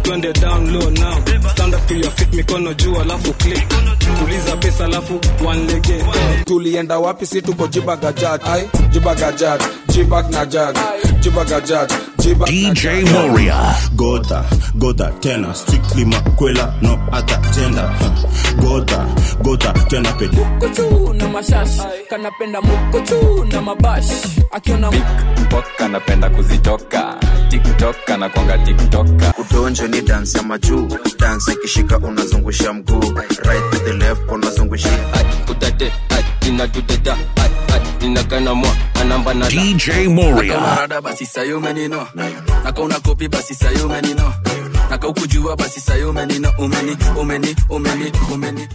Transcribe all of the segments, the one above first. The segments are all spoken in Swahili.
twende down low now. Stand up to your feet, mikono juu alafu click. Tuliza pesa alafu one leg. Tulienda wapi si tuko Jibagajat. Ai, Jibagajat, Jibag na Jag, Jibagajat, Jibag DJ Moria. Goda tena strictly makwela no other gender. Goda tena pedi. Kuchu na mashash, kanapenda mukuchu na mabash. Akiona mpoka napenda kuzitoka. TikTok anakuanga TikToka. Udonjo ni dance ya majuu. Dance ikishika unazungusha mguu. Right to the left unazungusha. Kudade, inadudeda. Ninakana mwa anamba na DJ Moria. Kamarada basi sayo menino. Naka una kopi basi sayo menino. Naka ukujua basi sayo menino. Umeni.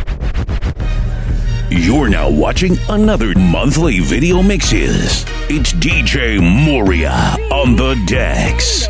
You're now watching another monthly video mixes. It's DJ Moria on the decks.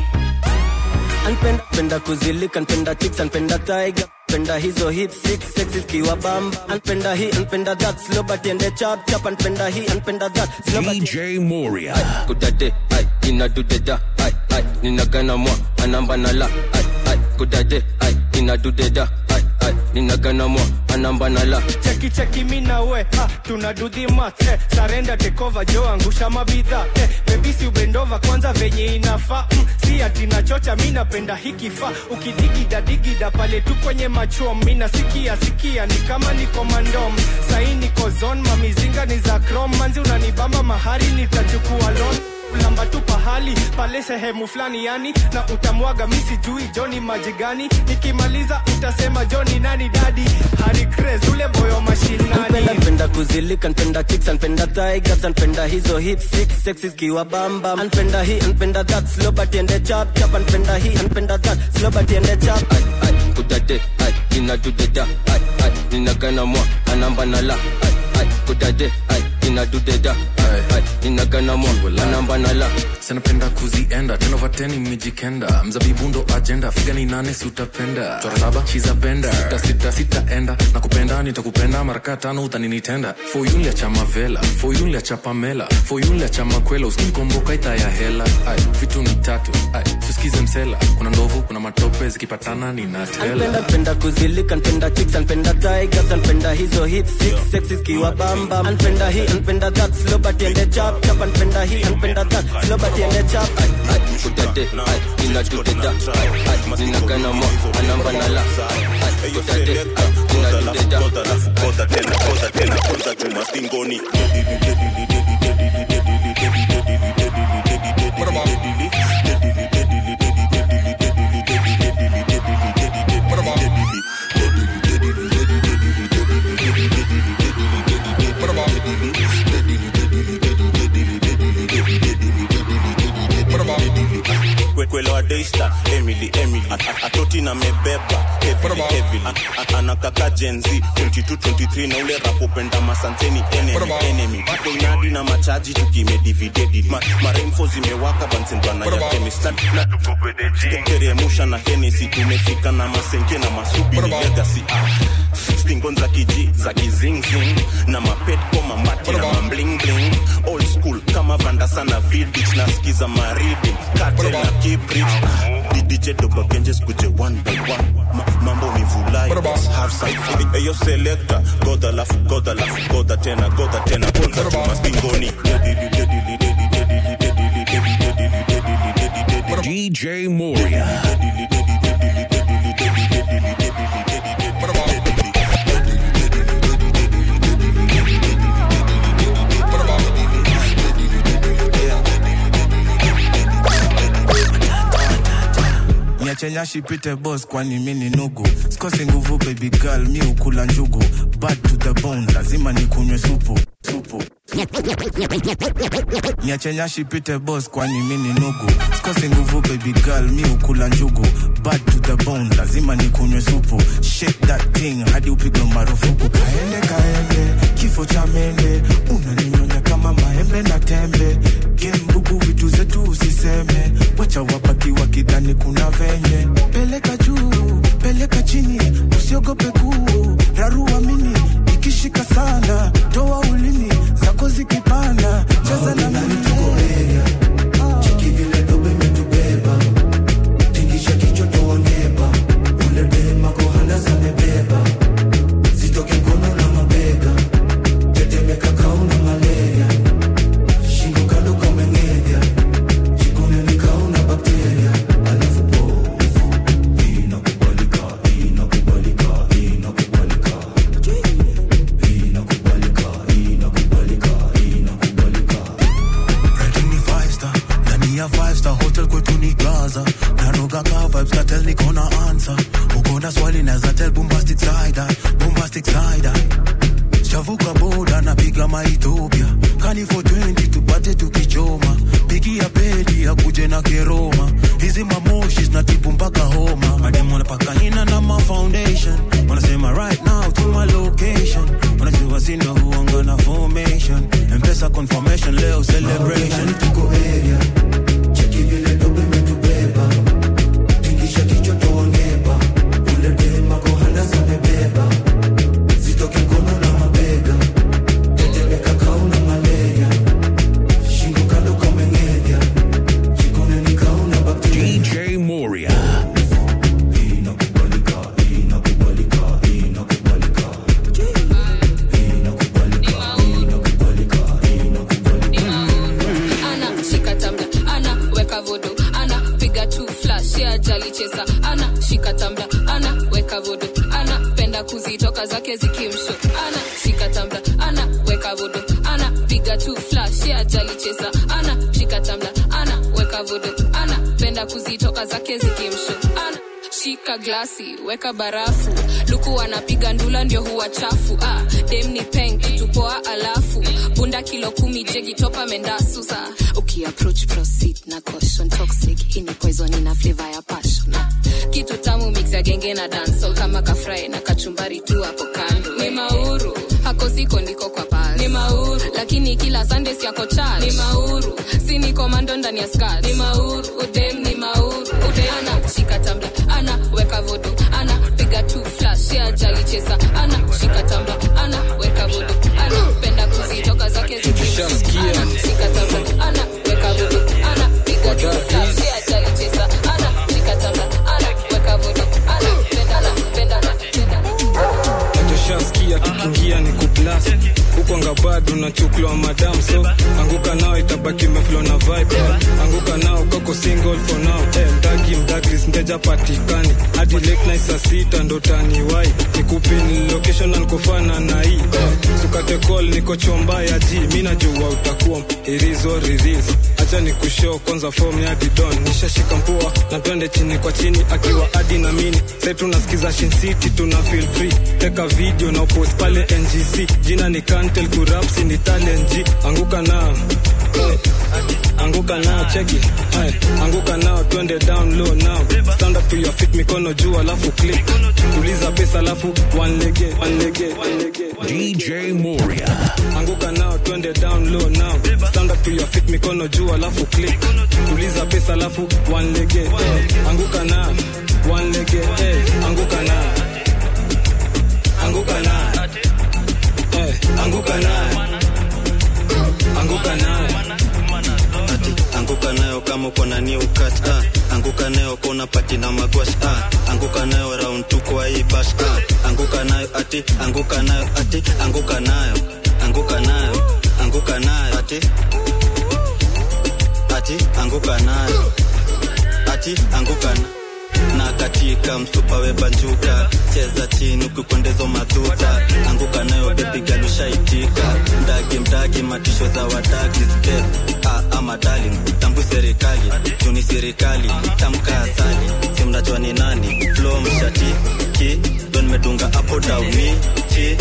Anpenda kuzilika, anpenda chicks, anpenda tiger. Anpenda hizo hips, six, sexy kiwa bamba. Anpenda hii, anpenda that, slow but ende chap chap. Anpenda hii, anpenda that, slow but DJ Moria. Kudade, inadudeda. Ninagana mwa anamba na la. Kudade, inadudeda. Ninagana mwa anamba na la. Cheki mina we, tunadu the math. Surrender take over, jo angusha mabidha. Baby si ubendova kwanza venye inafa. Si ati nachocha mina penda hikifa. Ukidigida pale tu kwenye macho. Mina sikia ni kama niko mandom. Sahi niko zone, mamizinga ni za chrome. Manzi unanibamba mahari nitachukua loan. Lamba tu pahali, pale sehemu flani yani. Na utamwaga misi jui, Johnny majigani. Nikimaliza utasema Johnny nani daddy. Harry Craze, ule boyo mashinani. Anpenda kuzilika, anpenda chicks, anpenda tigers. Anpenda hizo hips, six, sexy kiwa bamba. Anpenda hii, anpenda that, slow but ende chap chap. Anpenda hii, anpenda that, slow but ende chap. Kudade, inadudeda. Ninagana mwa anamba na la. Kudade, inadudeda. Ninagana mwa anamba na la. Sanapenda kuzienda 10 over 10 imejikenda. Mzabibu ndo agenda, figa ni 8 si utapenda. Chora 7 chiza benda, sita enda. Nakupenda nitakupenda maraka 5 utaninitenda. For you lia chama vela, for you lia chapa mela, for you lia chama kwela. Usinikomboka ita ya hela. Vitu ni tatu, tusikize msela. Kuna ndovu, kuna matope zikipatana ninatela. Anpenda kuzilika, anpenda chicks, anpenda tigers. Anpenda hizo hips, six, sexy kiwa bamba. Anpenda hii, anpenda that, slow but ende chap chap. Anpenda hii, anpenda that, slow but ende chap. Kudade, inadudeda. Ninagana mwa anamba na la. Kudade, inadudeda. Goda tena chuma stingoni. Kwelo adeista, Emily Atoti na mebeba, heavily Anakaka Genzi, 22-23 na ule rapo penda masanseni enemy Ako inadi na machaji tukime divided Maremfo zimewaka bansendwana ya chemist Na tukere musha na Hennessy tumefika na masenke na masubi ni legacy Stingon za kiji, za kizing-zing Na mapet koma mati na mambling bling Old school kama vanda sana village Na skiza maridi, kate na kibridge DJ Doba Genjes kuje one by one Mambo ni vulai, it's half side Ayo selector, goda tena Ponza chuma stingoni DJ Moria. Niachenya shipite boss kwani mini nugu. Sikosi nguvu baby girl mi ukula njugu. Bad to the bone lazima nikunywe supu. Niachenya shipite boss kwani mini nugu. Sikosi nguvu baby girl mi ukula njugu. Bad to the bone lazima nikunywe supu. Shake that thing hadi upigwe marufuku. Kaende kifo cha mende. Unaninyonya kama maembe na tembe. Gembugu vitu zetu usiseme. Wacha wabaki wakidhani kuna venye. Peleka juu, peleka chini. Usiogope kuu, rarua mini. Ikishika sana, toa ulimi. Zako zikipanda, cheza na mimi. Chiki vile dobe metubeba. Tingisha kichwa piga tu flash ya jali chesa ana shika tambla ana weka vodo ana penda kuzitoka zake zikimsho ana shika tambla ana weka vodo ana piga tu flash ya jali chesa ana shika tambla ana weka vodo ana penda kuzitoka zake zikimsho ana shika glasi weka barafu luku wanapiga ndula ndio huwa chafu dem ni peng tupoa alafu bunda kilo 10 jegi topa mendasu sa approach proceed na caution toxic hii ni poison ina flavor ya passion kitu tamu mix ya genge na dancehall kama kafry na kachumbari tu hapo kando ni mauru hako siko ndiko kwa pale ni mauru lakini kila Sunday si yako charge ni mauru si ni commando ndani ya skirt ni mauru udem ni mauru udeana shika tambla ana weka vodo ana piga tu flash ya jali chesa ana shika tambla ana weka vodo ana penda kuzitoka zake zikisha shika tambla ana weka vodo ana piga tu flash ya jali chesa ana shika tambla ana weka vodo ana penda Shaskia kikingia ni kublast huko ngabado na chuklo madam so anguka nao itabaki meflow na vibe anguka nao koko single for now mdagris ndeja patikani hadi late night saa 6 ndo tani wai nikupin location na nikofana na hii sukate call niko chomba ya G mimi najua utakuwa irizo riris acha nikushow kwanza form ya Didon nishashika mpua na twende chini kwa chini akiwa hadi na mini sasa tunasikiza Shin City tuna feel free take video na post pale NGC jina ni Cantel Kurapsi ni talent G anguka nao anguka nao cheki anguka nao twende down low now stand up to your feet mikono juu alafu click tuliza pesa alafu one leg DJ Moria anguka nao twende down low now stand up to your feet mikono juu alafu click tuliza pesa alafu one leg anguka nao one leg anguka nao anguka naye anguka naye anguka naye ati anguka nayo kama uko na new cut anguka nayo kuna pati na magwash anguka nayo round 2 kwa hii bash anguka nayo ati anguka nayo ati anguka nayo anguka nayo anguka nayo ati anguka nayo ati anguka nayo na katika msupa webanjuka cheza chini ukikondezo madhuta anguka nayo baby girl ushaitika mdagi matisho za wadagi step ama darling tambu serikali tuni serikali tamka asali simnajua ni nani flow mshati ki don medunga hapo down ni ki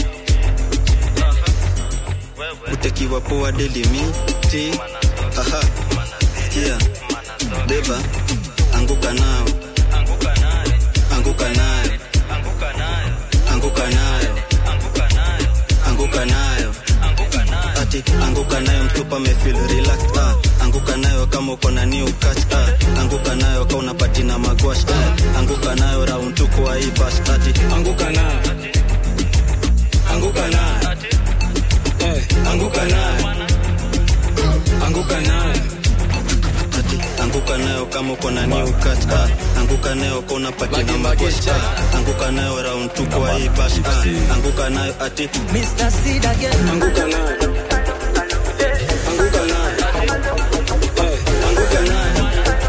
utekiwa poa delimiti sikia beba anguka nao anguka nayo anguka nayo anguka nayo ati anguka nayo mtupa me feel relaxed anguka nayo kama uko na new catch anguka nayo kama unapati na magwash anguka nayo round 2 kwa hii bash ati anguka nayo anguka nayo anguka nayo anguka nayo anguka nayo kama uko na new cut anguka nayo kuna pati na magwacha anguka nayo round 2 kwa hii bash anguka nayo ati Mr. Seed again anguka nayo anguka nayo anguka nayo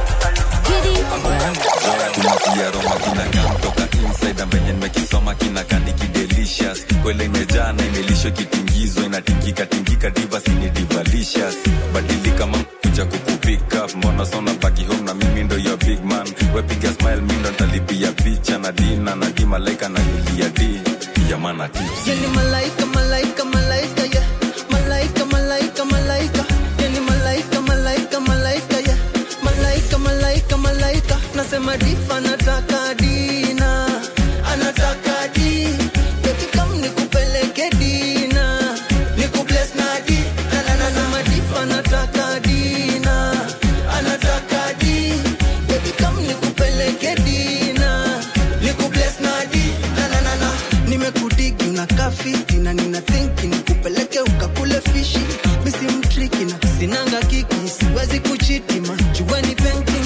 tunakia Roma kina kantoka inside na venye nimekisoma kina kandiki delicious kwele imejaa na imelisho kitingizo inatingika diva sini divalicious badilika kuja kukupick up mbona sona baki home na mimi ndo your big man wepiga smile mimi ndo nitalipia picha na dina na di malaika na yulia di ya mana tips yani malaika malaika malaika yeah malaika malaika malaika yani malaika malaika malaika yeah malaika malaika malaika nasema difa nataka dina anataka di baby come nikupeleke dina nikubless na di na nasema difa nataka dina anataka di baby come nikupeleke dina nikubless na di na nimekudigi unakaa fiti na nina think nikupeleke ukakule fishi misi mtriki na sinanga kiki siwezi kuchiti ma jueni painting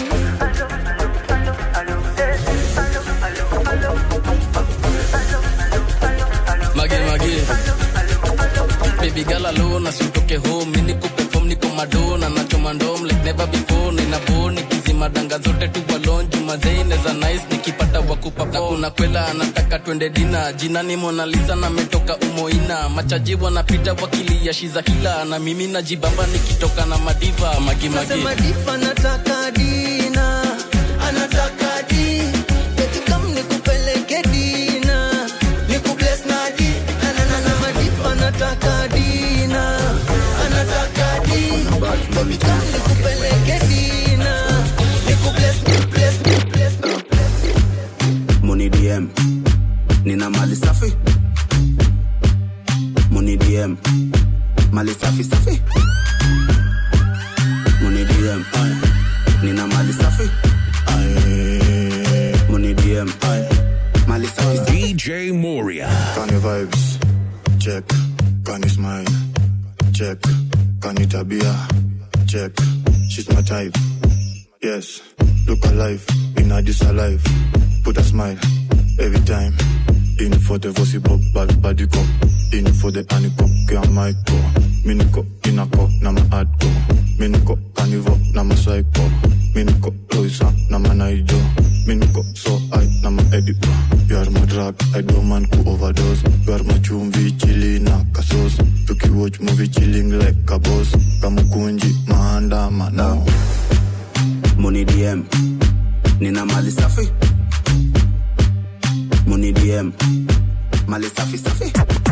Mage baby girl alone na sintoke home niko perform niko madonna na choma ndom like never before nina boni kizima madanga zote tu balonju mazeine za nice nikipata wakupa na kuna kwela anataka twende dina jina ni Mona Lisa na metoka umoina machaji wanapita wakilia shiza kila na mimi najibamba nikitoka na madiva magi madiva nataka dina anataka di eti kama nikupeleke dina nikubless na di na madiva nataka dina anataka di eti kama nikupeleke dina nikubless Money DM nina mali safi Money DM mali safi safi Money DM nina mali safi Money DM mali safi DJ Moria. Can you vibes check, can you smile check, can you tabia check, she's my type yes, look alive in a this alive, put a smile every time. In for the voice bob body go, in for the aniko ke my go, miniko inako na ma adko, miniko canivo na ma psycho, miniko loisa na ma naijo, miniko so I na ma edipo. You are my drug, I don't man ku overdose. You are my chumvi chili na kasos, tuki watch movie chilling like a boss, kamukunji maanda mana. Money DM nina mali safi Money DM mali safi safi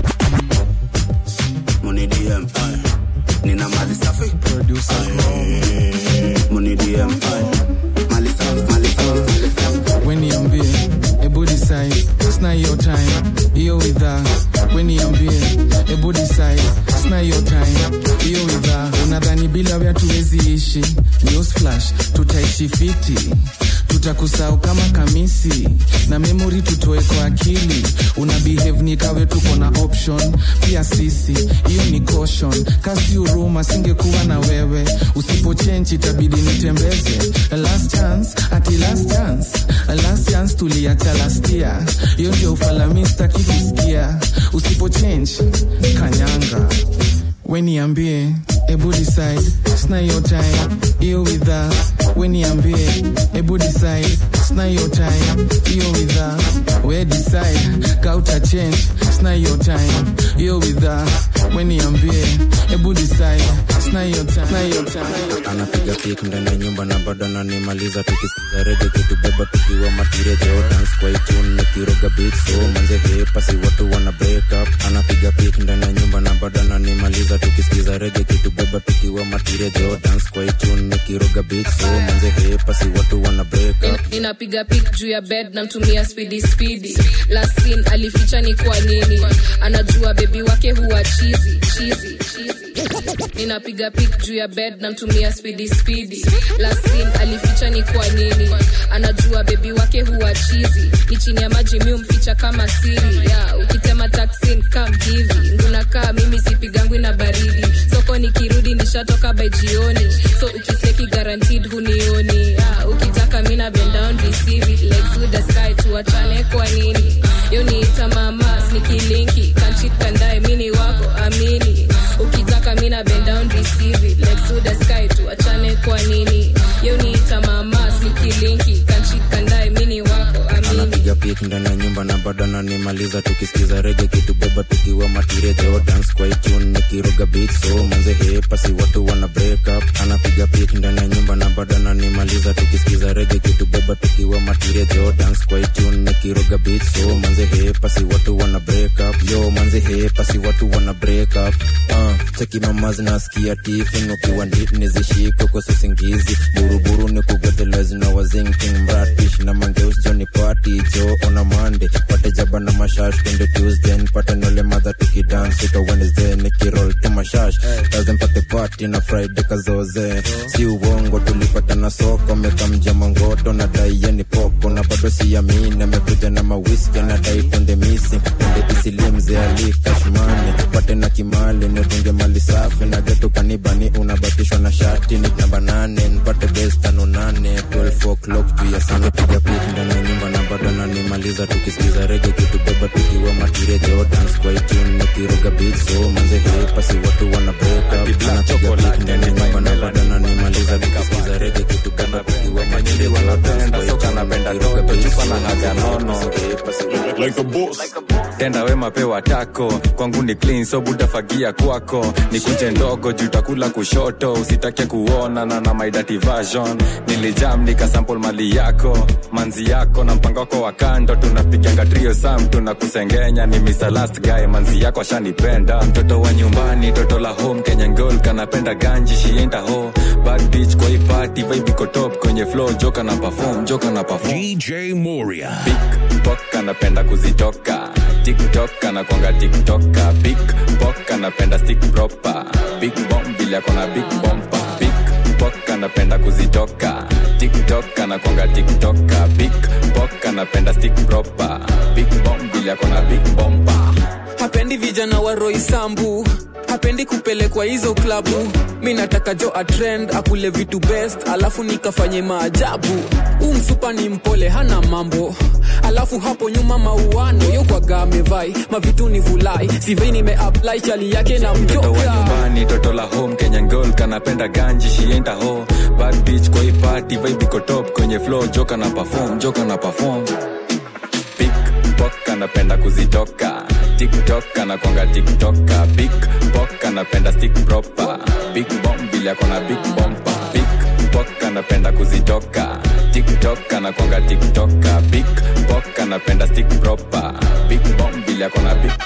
Money DM nina mali safi producer Money DM mali safi when you be a body side it's not your time you with that when you be a body side it's not your time you with that unadhani bila wewe tuwezi ishi news flash tutaishi fiti tutakusahau kama kamisi na memory tutoe kwa akili una behave ni kawe tuko na option pia sisi hiyo ni caution kasi uruma singekuwa na wewe usipo change itabidi nitembeze last chance tuliacha last year hiyo ndio ufalamista kikusikia usipo change kanyanga when niambie ebu decide it's not your time you with that when niambie ebu decide it's not your time you with that we decide kauta change it's not your time you with that when niambie ebu decide it's not your time anapiga pick ndani ya nyumba na bado ananimaliza tukisikiza reggae kitubeba tukiwa matiria jo dance kwa tune nikiroga beat so manze hepa si watu wana break up anapiga pick ndani ya nyumba na bado ananimaliza tukisikiza reggae kitubeba tukiwa matiria jo dance kwa tune nikiroga beat so manze hepa si watu wana break up ninapiga pick juu ya bed na mtumia speedy last scene alificha ni kwa nini anajua baby wake huwa cheesy ninapiga pick juu ya bed na mtumia speedy last scene alificha ni kwa nini anajua baby wake huwa cheesy ni chini ya maji mimi umficha kama siri yeah ukitema taxi come hivi ngunakaa mimi sipigangwi na baridi soko nikirudi nishatoka by jioni so ukiseki guaranteed hunioni yeah ukitaka mimi na bend down receive it like through the sky tuachane kwa nini yo niita mama sneaky linky can't cheat can die mini wako amini ukitaka mimi na bend down receive it like through the sky tuachane kwa nini yo niita mama sneaky linky can't cheat can die mini wako amini anapiga pick ndani ya nyumba na bado ananimaliza tukisikiza reggae kitubeba tukiwa matiria jo dance kwa tune nikiroga beat so manze hepa si watu wana break up anapiga pick ndani ya nyumba na bado ananimaliza tukisikiza reggae kitubeba tukiwa matiria jo dance kwa tune nikiroga beat so manze hepa si watu wana break up yo manze hepa si watu wana break up cheki mama zinasikia tifin ukiwa ndip nizishiko kwa usingizi buruburu ni kugotelezi na wazinking mratish na mangeus Johnny party jo on a Monday pate jaba na mashash kende Tuesday pate nole mother tukidance ika Wednesday nikiroll to mashash doesn't pate party na Friday kazoze si uongo tulipata na soko meka mjama ngoto na dai yeni popo na bado siamini amekuja na mawiski na dai twende missing twende isilimze ali kashmani pate na kimali nitunge mali safi na geto kanibani unabatishwa na shati ni namba 8 nipate best 8 12 o'clock juu ya sana piga pick ndani ya nyumba na bado ananimaliza nimaliza tukisikiza rege kitubeba tukiwa matireje dance kwa tune nikiroga beat so manze hapa si watu wana break up anapiga beat ndani ya nyumba na bado nimaliza tukisikiza rege kitubeba tukiwa matireje dance kwa tune nikiroga beat so manze like a boss tenda wema pewa tako kwangu ni clean so butafagia kwako nikuje ndogo juu takula kushoto usitake kuona na my dirty version nilijam nikasample mali yako manzi yako na mpango wako wa kando tunapiganga trio sam tunakusengenya ni Mr. Last Guy manzi yako ashanipenda mtoto wa nyumbani toto la home Kenyan girl kanapenda ganji she ain't a hoe bad bitch kwa hii party vibe iko top kwenye flow joka na perform DJ Moria big poka napenda kuzitoka TikTok anakuanga TikToka big poka napenda stick proper big bomb bila kona big bomba big poka napenda kuzitoka TikTok anakuanga TikToka big poka napenda stick proper big bomb bila kona big bomba hapendi vijana wa Roy Sambu hapendi kupelekwa hizo klabu mimi nataka jo a trend akule vitu best alafu nikafanye maajabu msupa ni mpole hana mambo alafu hapo nyuma mauano yo kwa game vai mavitu ni vulai sivei nimeapply chali yake na mjoka mtoto wa nyumbani toto la home Kenyan girl kanapenda ganji she ain't a hoe bad bitch kwa hii party vibe iko top kwenye flow joka na perform big poka napenda kuzitoka TikTok anakuanga TikToka big poka napenda stick proper big bomb bila kona big bomba big poka napenda kuzitoka TikTok anakuanga TikToka big poka napenda stick proper big bomb bila kona big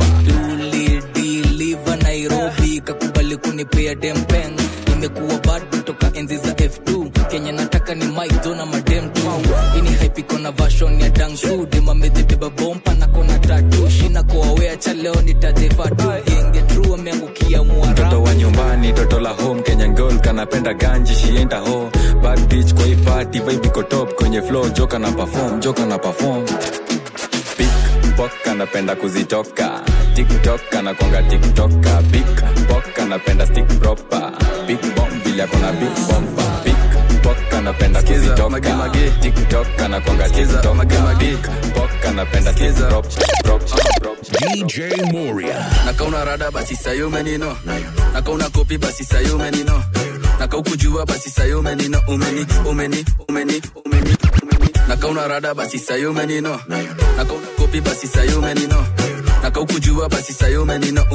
deliver Nairobi kakubali kunipea dempeng nimekuwa bado toka enzi za F2 Kenya nataka ni Mike Zona madem tu ini hype iko na version ya Dangsu dema medebeba bomba na kona tattoo shina kwa wea cha leo nitajefa tu genge true ameangukia muara mtoto wa nyumbani toto la home Kenyan girl kanapenda ganji she ain't a hoe bad bitch kwa hii party vibe iko top kwenye flow joka na perform big poka napenda kuzitoka TikTok anakuanga TikToka big poka napenda stick proper big bomb bila kona big bomba big poka napenda kuzitoka TikTok anakuanga TikToka big poka napenda stick proper DJ Moria nakauna rada basi sayo menino nakauna kopi basi sayo menino nakaukujua basi sayo menino umeni nakauna rada basi sayo menino nakauna kopi basi sayo menino nakaukujua basi sayo menino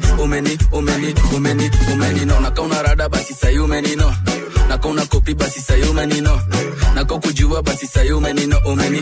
umeni no nakauna rada basi sayo menino nakauna kopi basi sayo menino nakaukujua basi sayo menino umeni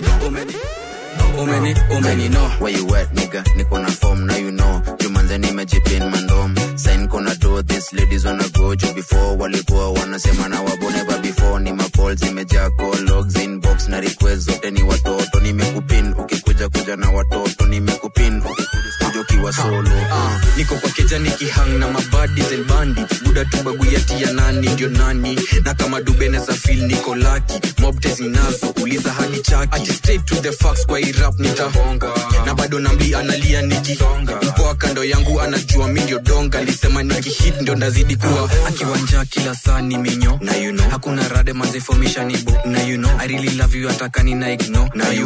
no where you at nigga niko na form now you know jumanze nimejipin mandom sign kona do this ladies wanna go juu before walikuwa wanasema na wabo never before ni mapol zimejaa call logs inbox na request zote ni watoto nimekupin ukikuja na watoto nimekupin ukikuja ukiwa solo niko kwa keja nikihang na mabadi zel bandits buda tubaguyati ya nani ndio nani na kama dubene za feel niko lucky mob tezi nazo uliza hadi chaki I straight to the facts kwa rap nitahonga na bado namli analia nikisonga mpoa kando yangu anajua mimi ndio donga alisema nikihit ndio ndazidi kuwa akiwanja kila saa ni minyo na you know hakuna rade manze formation ibo na you know I really love you atakani na ignore na you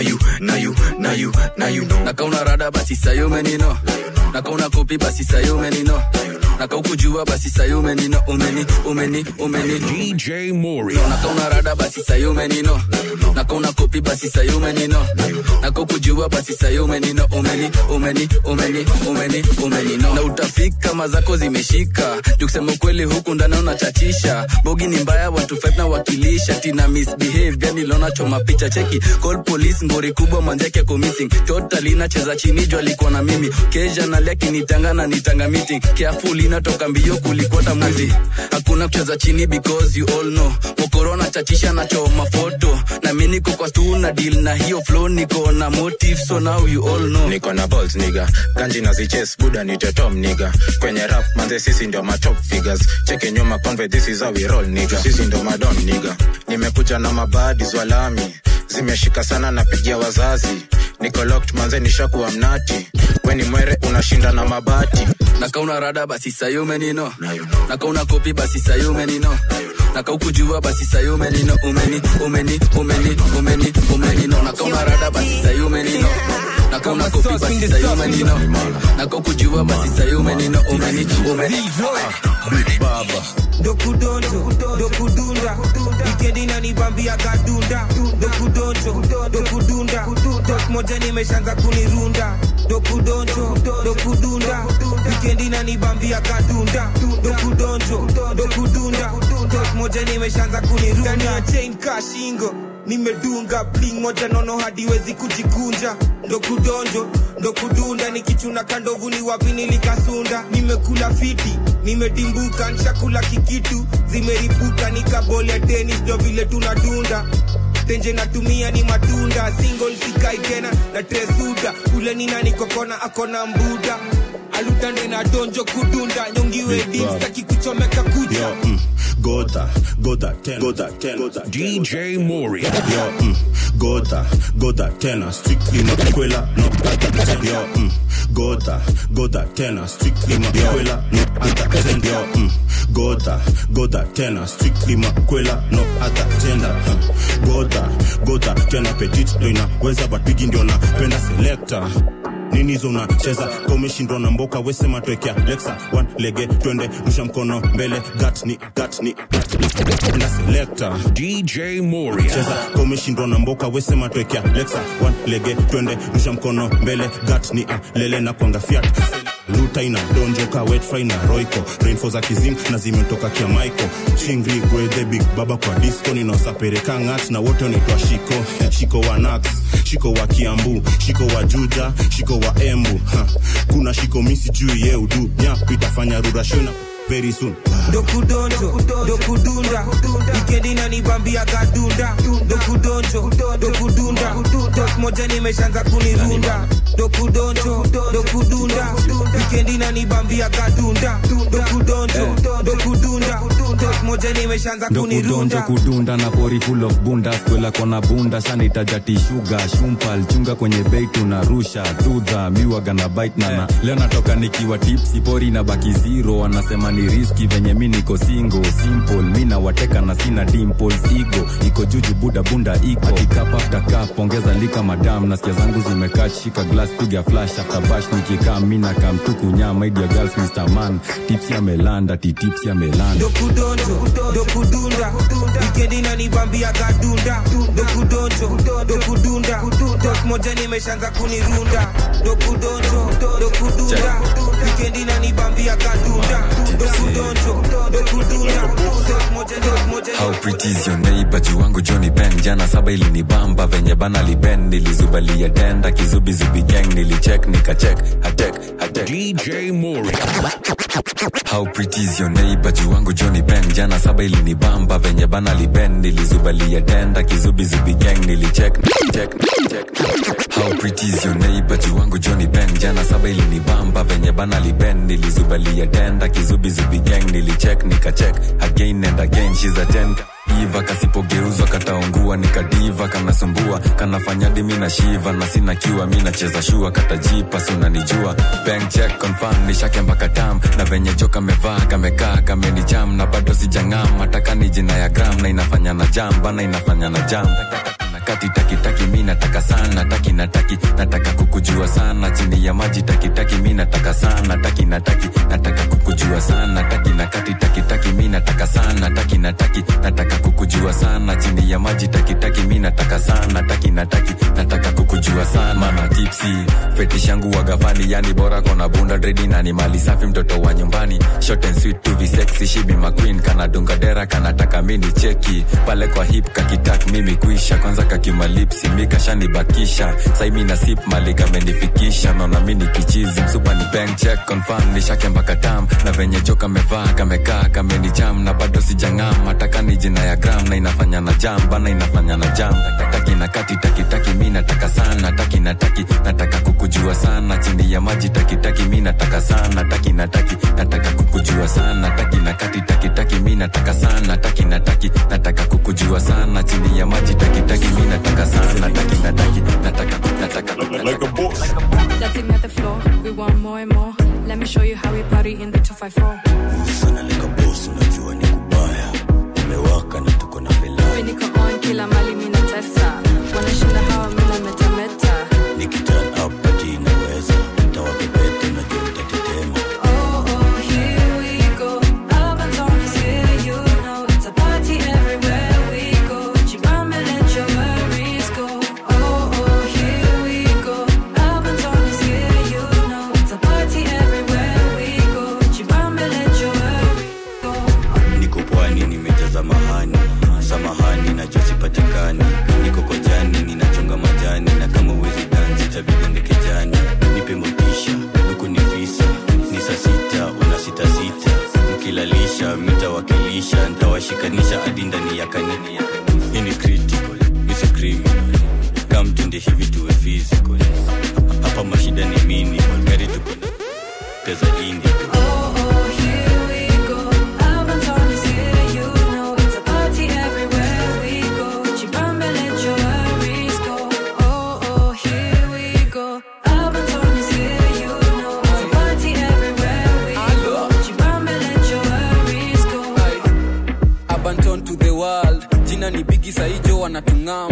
know nakauna rada basi sayo menino nakauna kopi basi sayo menino nakaukujua basi sayo menino umeni DJ Moria nakauna rada basi sayo menino nakauna kopi basi sayo menino nakukujua basi sayo menino umeni no na utafika mazako zimeshika jukusema kweli huku ndani unachachisha bogi ni mbaya watu fight na wakilisha tina misbehave yani lona choma picha cheki call police ngori kubwa manzake ko missing totally nacheza chini jua alikuwa na mimi keja na leki nitanga meeting careful inatoka mbio kulikwata mwizi hakuna kucheza chini because you all know mokorona chachisha na choma photo na mimi niko kwa stu na deal na hiyo flow niko na motive so now you all know niko na balls nigga ganji na ziches buda ni tom nigga kwenye rap manze sisi ndio ma top figures cheke nyuma conve this is how we roll nigga sisi ndio madon nigga nimekuja na mabadi zwalami zimeshika sana napigia wazazi niko locked manze nishakuwa mnati weni mwere unashinda na mabati nakauna rada basi sayo menino nakauna kopi basi sayo menino na kaukujua basi sayo umenino umenino na kamarada basi sayo umenino na kauna kopi basi sayo umenino na kaukujua basi sayo umenino baba dokudunda wikendi na nibambia kadunda dokudunda tok moja nimeshaanza kunirunda dokudunda wikendi na nibambia kadunda dokudunda tok moja nimeshaanza kunirunda ni chain kashingo nimedunga bling moja nono hadiwezi kujikunja ndokudunda nikichuna kandovu ni wapi nilikasunda nimekula fiti nimedimbuka nshakula kikitu zimeripuka nikabole tennis ndio vile tunadunda tenje natumia ni matunda single sikai tena na tresuda ule ni nani kokona akona mbuda alutande na donjo kudunda nyongiwe dimstaki kuchomeka kuja Gota 10 DJ Moria Gota 10 strictly makwela no ata yo Gota 10 strictly makwela no ata yo Gota 10 strictly makwela no ata tenda Gota 10 petit ndo inaweza but bigi ndio napenda selector nini zona cheza komeshindwa na mboka wesema twekea Lexa one lege twende rusha mkono mbele gat ni na selector DJ Moria cheza komeshindwa na mboka wesema twekea Lexa one lege twende rusha mkono mbele gat ni lele na kwanga fiat Luta ina donjo ka wet fry na roiko rainfall za kizim na zimetoka kia Michael chingri kwe the big baba kwa disco ninaosapeleka ngat na wote wanaitwa shiko wa Nax shiko wa Kiambu shiko wa Juja shiko wa Embu kuna shiko misi juu ye udu nyap itafanya rura shona very soon dokudunda wikendi na nibambia kadunda dokudunda tok moja nimeshaanza kunirunda dokudunda wikendi na nibambia kadunda dokudunda tok moja nimeshaanza kunirunda kudunda na pori full of bunda kwela kona bunda sanita jati sugar shumpal chunga kwenye bei tunarusha thudha miwa gana bite na leo natoka nikiwa tipsy pori na baki zero wanasema ni riski venye mimi niko single simple mimi na wateka na sina dimples ego iko juju buda bunda iko akikap after cup ongeza lika madam nasikia zangu zimekaa shika glass piga flash after bash nikikaa mimi na kamtuku nyama idia girls Mr Man tipsy amelanda tipsy amelanda dokudunda wikendi na nibambia kadunda dokudunda tok moja nimeshaanza kunirunda dokudunda wikendi na nibambia kadunda How pretty is your neighbor juwangu Johnny Ben jana saba ilinibamba venye bana liben nilizubalia denda kizubi zubi gang nilicheck nikacheck hatek DJ Moria How pretty is your neighbor juwangu Johnny Ben jana saba ilinibamba venye bana liben nilizubalia denda kizubi zubi gang nilicheck How pretty is your neighbor juwangu Johnny Ben jana saba ilinibamba venye bana liben nilizubalia denda kizubi zubi gang nilicheck nikacheck again and again she's a 10 Iva kasipogeuzwa kataungua nikadiva kanasumbua kanafanya dimi na shiva na sina kiwa mimi nacheza shua katajipa si unanijua bank check confirm nishake mpaka tam na venye joka mevaa kamekaa kamenicham na bado sijangam nataka ni jina ya gram na inafanya na jam bana inafanya na jam taki mimi nataka sana nataka kukujua sana chini ya maji taki mimi nataka sana nataka kukujua sana taki mimi nataka sana nataka kukujua sana chini ya maji taki mimi nataka sana nataka kukujua sana mama tipsy fetish yangu wa gavani yani bora kona bunda dready na ni mali safi mtoto wa nyumbani short and sweet to be sexy she be my queen kana dunga dera kana taka mini cheki pale kwa hip kakitak mimi kuisha kwanza kakimalipsi mika shani bakisha sai mimi na sip malika menifikisha naona mimi kichizi msupa ni bank check confirm nishake mpaka tam na venye joka mevaa kamekaa kamenicham na bado sijangam nataka ni jina ya gram na inafanya na jam bana inafanya na jam taki mimi nataka sana nataka kukujua sana chini ya maji taki mimi nataka sana nataka kukujua sana taki mimi nataka sana nataka kukujua sana chini ya maji taki mimi nataka sana nataka like a boss. Dancing at the floor, we want more and more. Let me show you how we party in the 254. Sana like a boss, unajua ni kubaya. twende hivi tuwe physical. Hapa mashida ni mini gari tuko na pesa indi. Ni bigi saijo wanatungam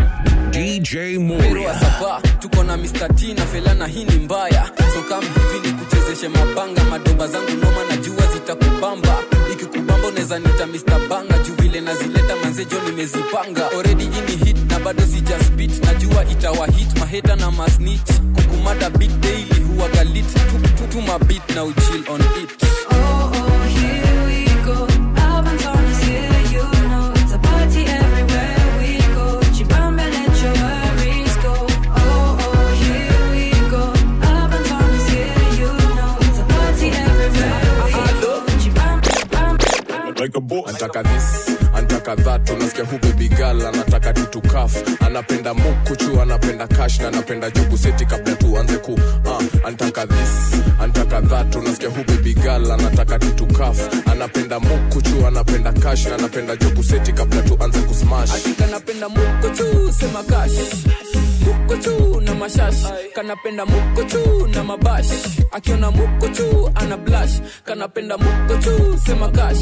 DJ Moria. Sapa tuko na Mr. T na Felana, hii ni mbaya. So kama hivi ni kuchezeshe mabanga, madoba zangu noma na jua zitakubamba. Ikikubamba unaweza nita Mr. Banga, juu vile nazileta manzejo nimezipanga. Already ini hit na bado sija spit, najua itawa hit maheta na masnitch. Kukumada beat daily huwa galit, tuma beat na uchill on it. Oh, here we go. Urban Town is here, you know it's a party everywhere we go. Chibamba, let your worries go. Oh, here we go. Urban Town is here, you know it's a party everywhere we go. Chibamba, like a boss. Antaka this, antaka that, unasikia hu baby girl anataka tu kaf. Anapenda mukuchu, anapenda cash na anapenda jugu seti kabla tuanze ku. Antaka this, antaka that, unasikia hu baby girl anataka tu kaf. Anapenda mukuchu, anapenda cash na anapenda jugu seti kabla tuanze ku smash. Atika napenda mukuchu, sema cash. Mukuchu na mashash, kanapenda mukuchu na mabash. Akiona mukuchu ana blush, kanapenda mukuchu, sema cash.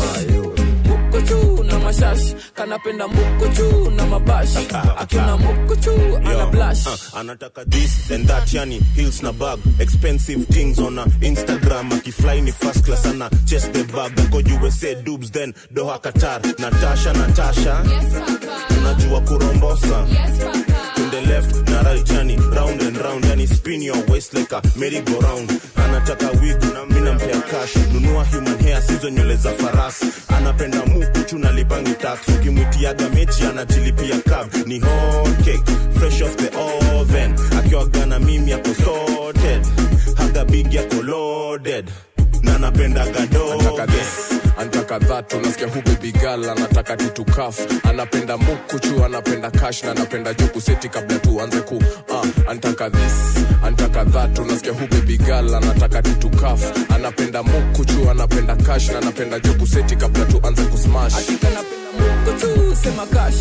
Mukuchu na mashash, kanapenda mukuchu na mabash. Akiona mukuchu ana blush. Anataka this and that, yani hills na bag, expensive things on Instagram. Akifly ni first class, ana chest the bag. Ako USA dubs then Doha Qatar. Natasha yes papa, unajua kurombosa yes papa. To the left na right, yani round and round, yani spin your waist like a merry-go-round. Anataka wig na mimi nampea cash, nunua human hair sizo nywele za farasi. Anapenda mukuchu na lipangi tax, ukimwitiaga mechi anajilipia cab. Ni hot cake fresh off the oven, akiwaga na mimi yako sorted, haga big yako loaded. Na napenda gado. Antaka this, antaka that, unasikia hu baby girl anataka tu kaf. Anapenda mukuchu, anapenda cash na anapenda juku seti kabla tuanze ku. Antaka this, antaka that, unasikia hu baby girl anataka tu kaf. Anapenda mukuchu, anapenda cash na anapenda juku seti kabla tuanze ku smash. Atika napenda mukuchu, sema cash.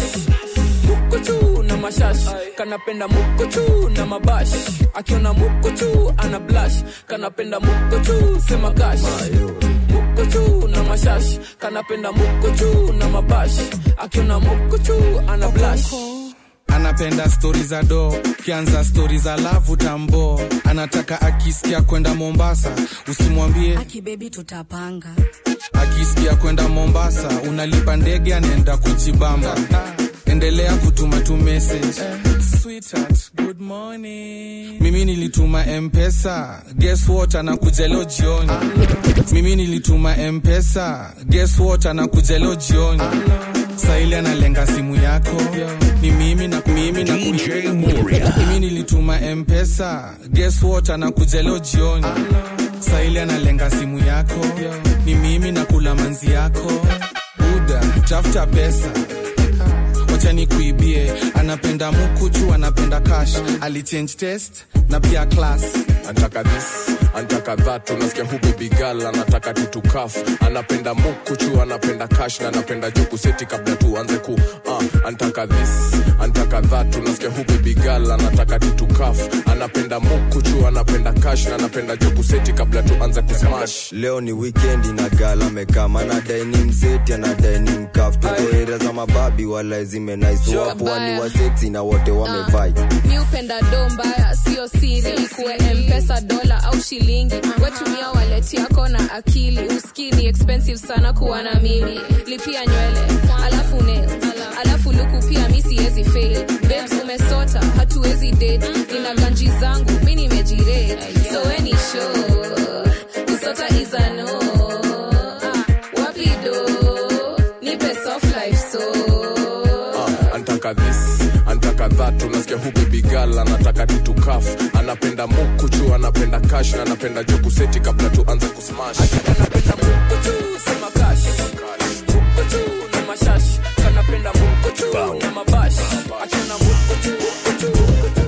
Mukuchu na mashash, kanapenda mukuchu na mabash. Akiona mukuchu ana blush, kanapenda mukuchu, sema cash. Mukuchu na mashash, kanapenda mukuchu na mabash. Akiona mukuchu ana blush. Anapenda stories za do, kianza stories za love utambo. Anataka akisikia kwenda Mombasa, usimwambie aki baby tutapanga. Akisikia kwenda Mombasa, unalipa ndege anaenda kujibamba. Endelea kutuma tu message. Sweetheart, good morning. Mimi nilituma M-Pesa, guess what, anakuja leo jioni. Mimi nilituma M-Pesa, guess what, anakuja leo jioni. Saili analenga simu yako, ni mimi na DJ Moria. Mimi nilituma M-Pesa, guess what, anakuja leo jioni. Saili analenga simu yako, ni mimi na kula manzi yako. Buda, tafuta pesa, wacha nikuibie. Anapenda mukuchu, anapenda cash, alichange test na pia class. Antaka this, antaka that, unasikia hu baby girl anataka tu kaf. Anapenda mukuchu, anapenda cash na anapenda juku seti kabla tuanze ku. Antaka this, antaka that, unasikia hu baby girl anataka tu kaf. Anapenda mukuchu, anapenda cash na anapenda juku seti kabla tuanze ku smash. Leo ni weekend na gala mekama na dining set na dining kaf. Tuko area za mababi wala zime nice, wapo wani wa sexy na wote wamevai. Mi upenda domba sio siri, kuwe M-Pesa dola au shilingi. Wetumia wallet yako na akili, uskini expensive sana kuwa na mimi. Lipia nywele, alafu nails, alafu luku pia mi siwezi fail. Babes umesota, hatuwezi date. Nina ganji zangu, mi nimejirate. So any show, kusota is a no. Wapido, nipe soft life so. Antaka this, antaka that, unasikia hu baby girl anataka tu kaf. Anapenda mukuchu, anapenda cash na anapenda juku seti kabla tuanze ku smash. Anapenda mukuchu, sema cash. Mukuchu na mashash, kanapenda mukuchu na mabash. Akiona mukuchu.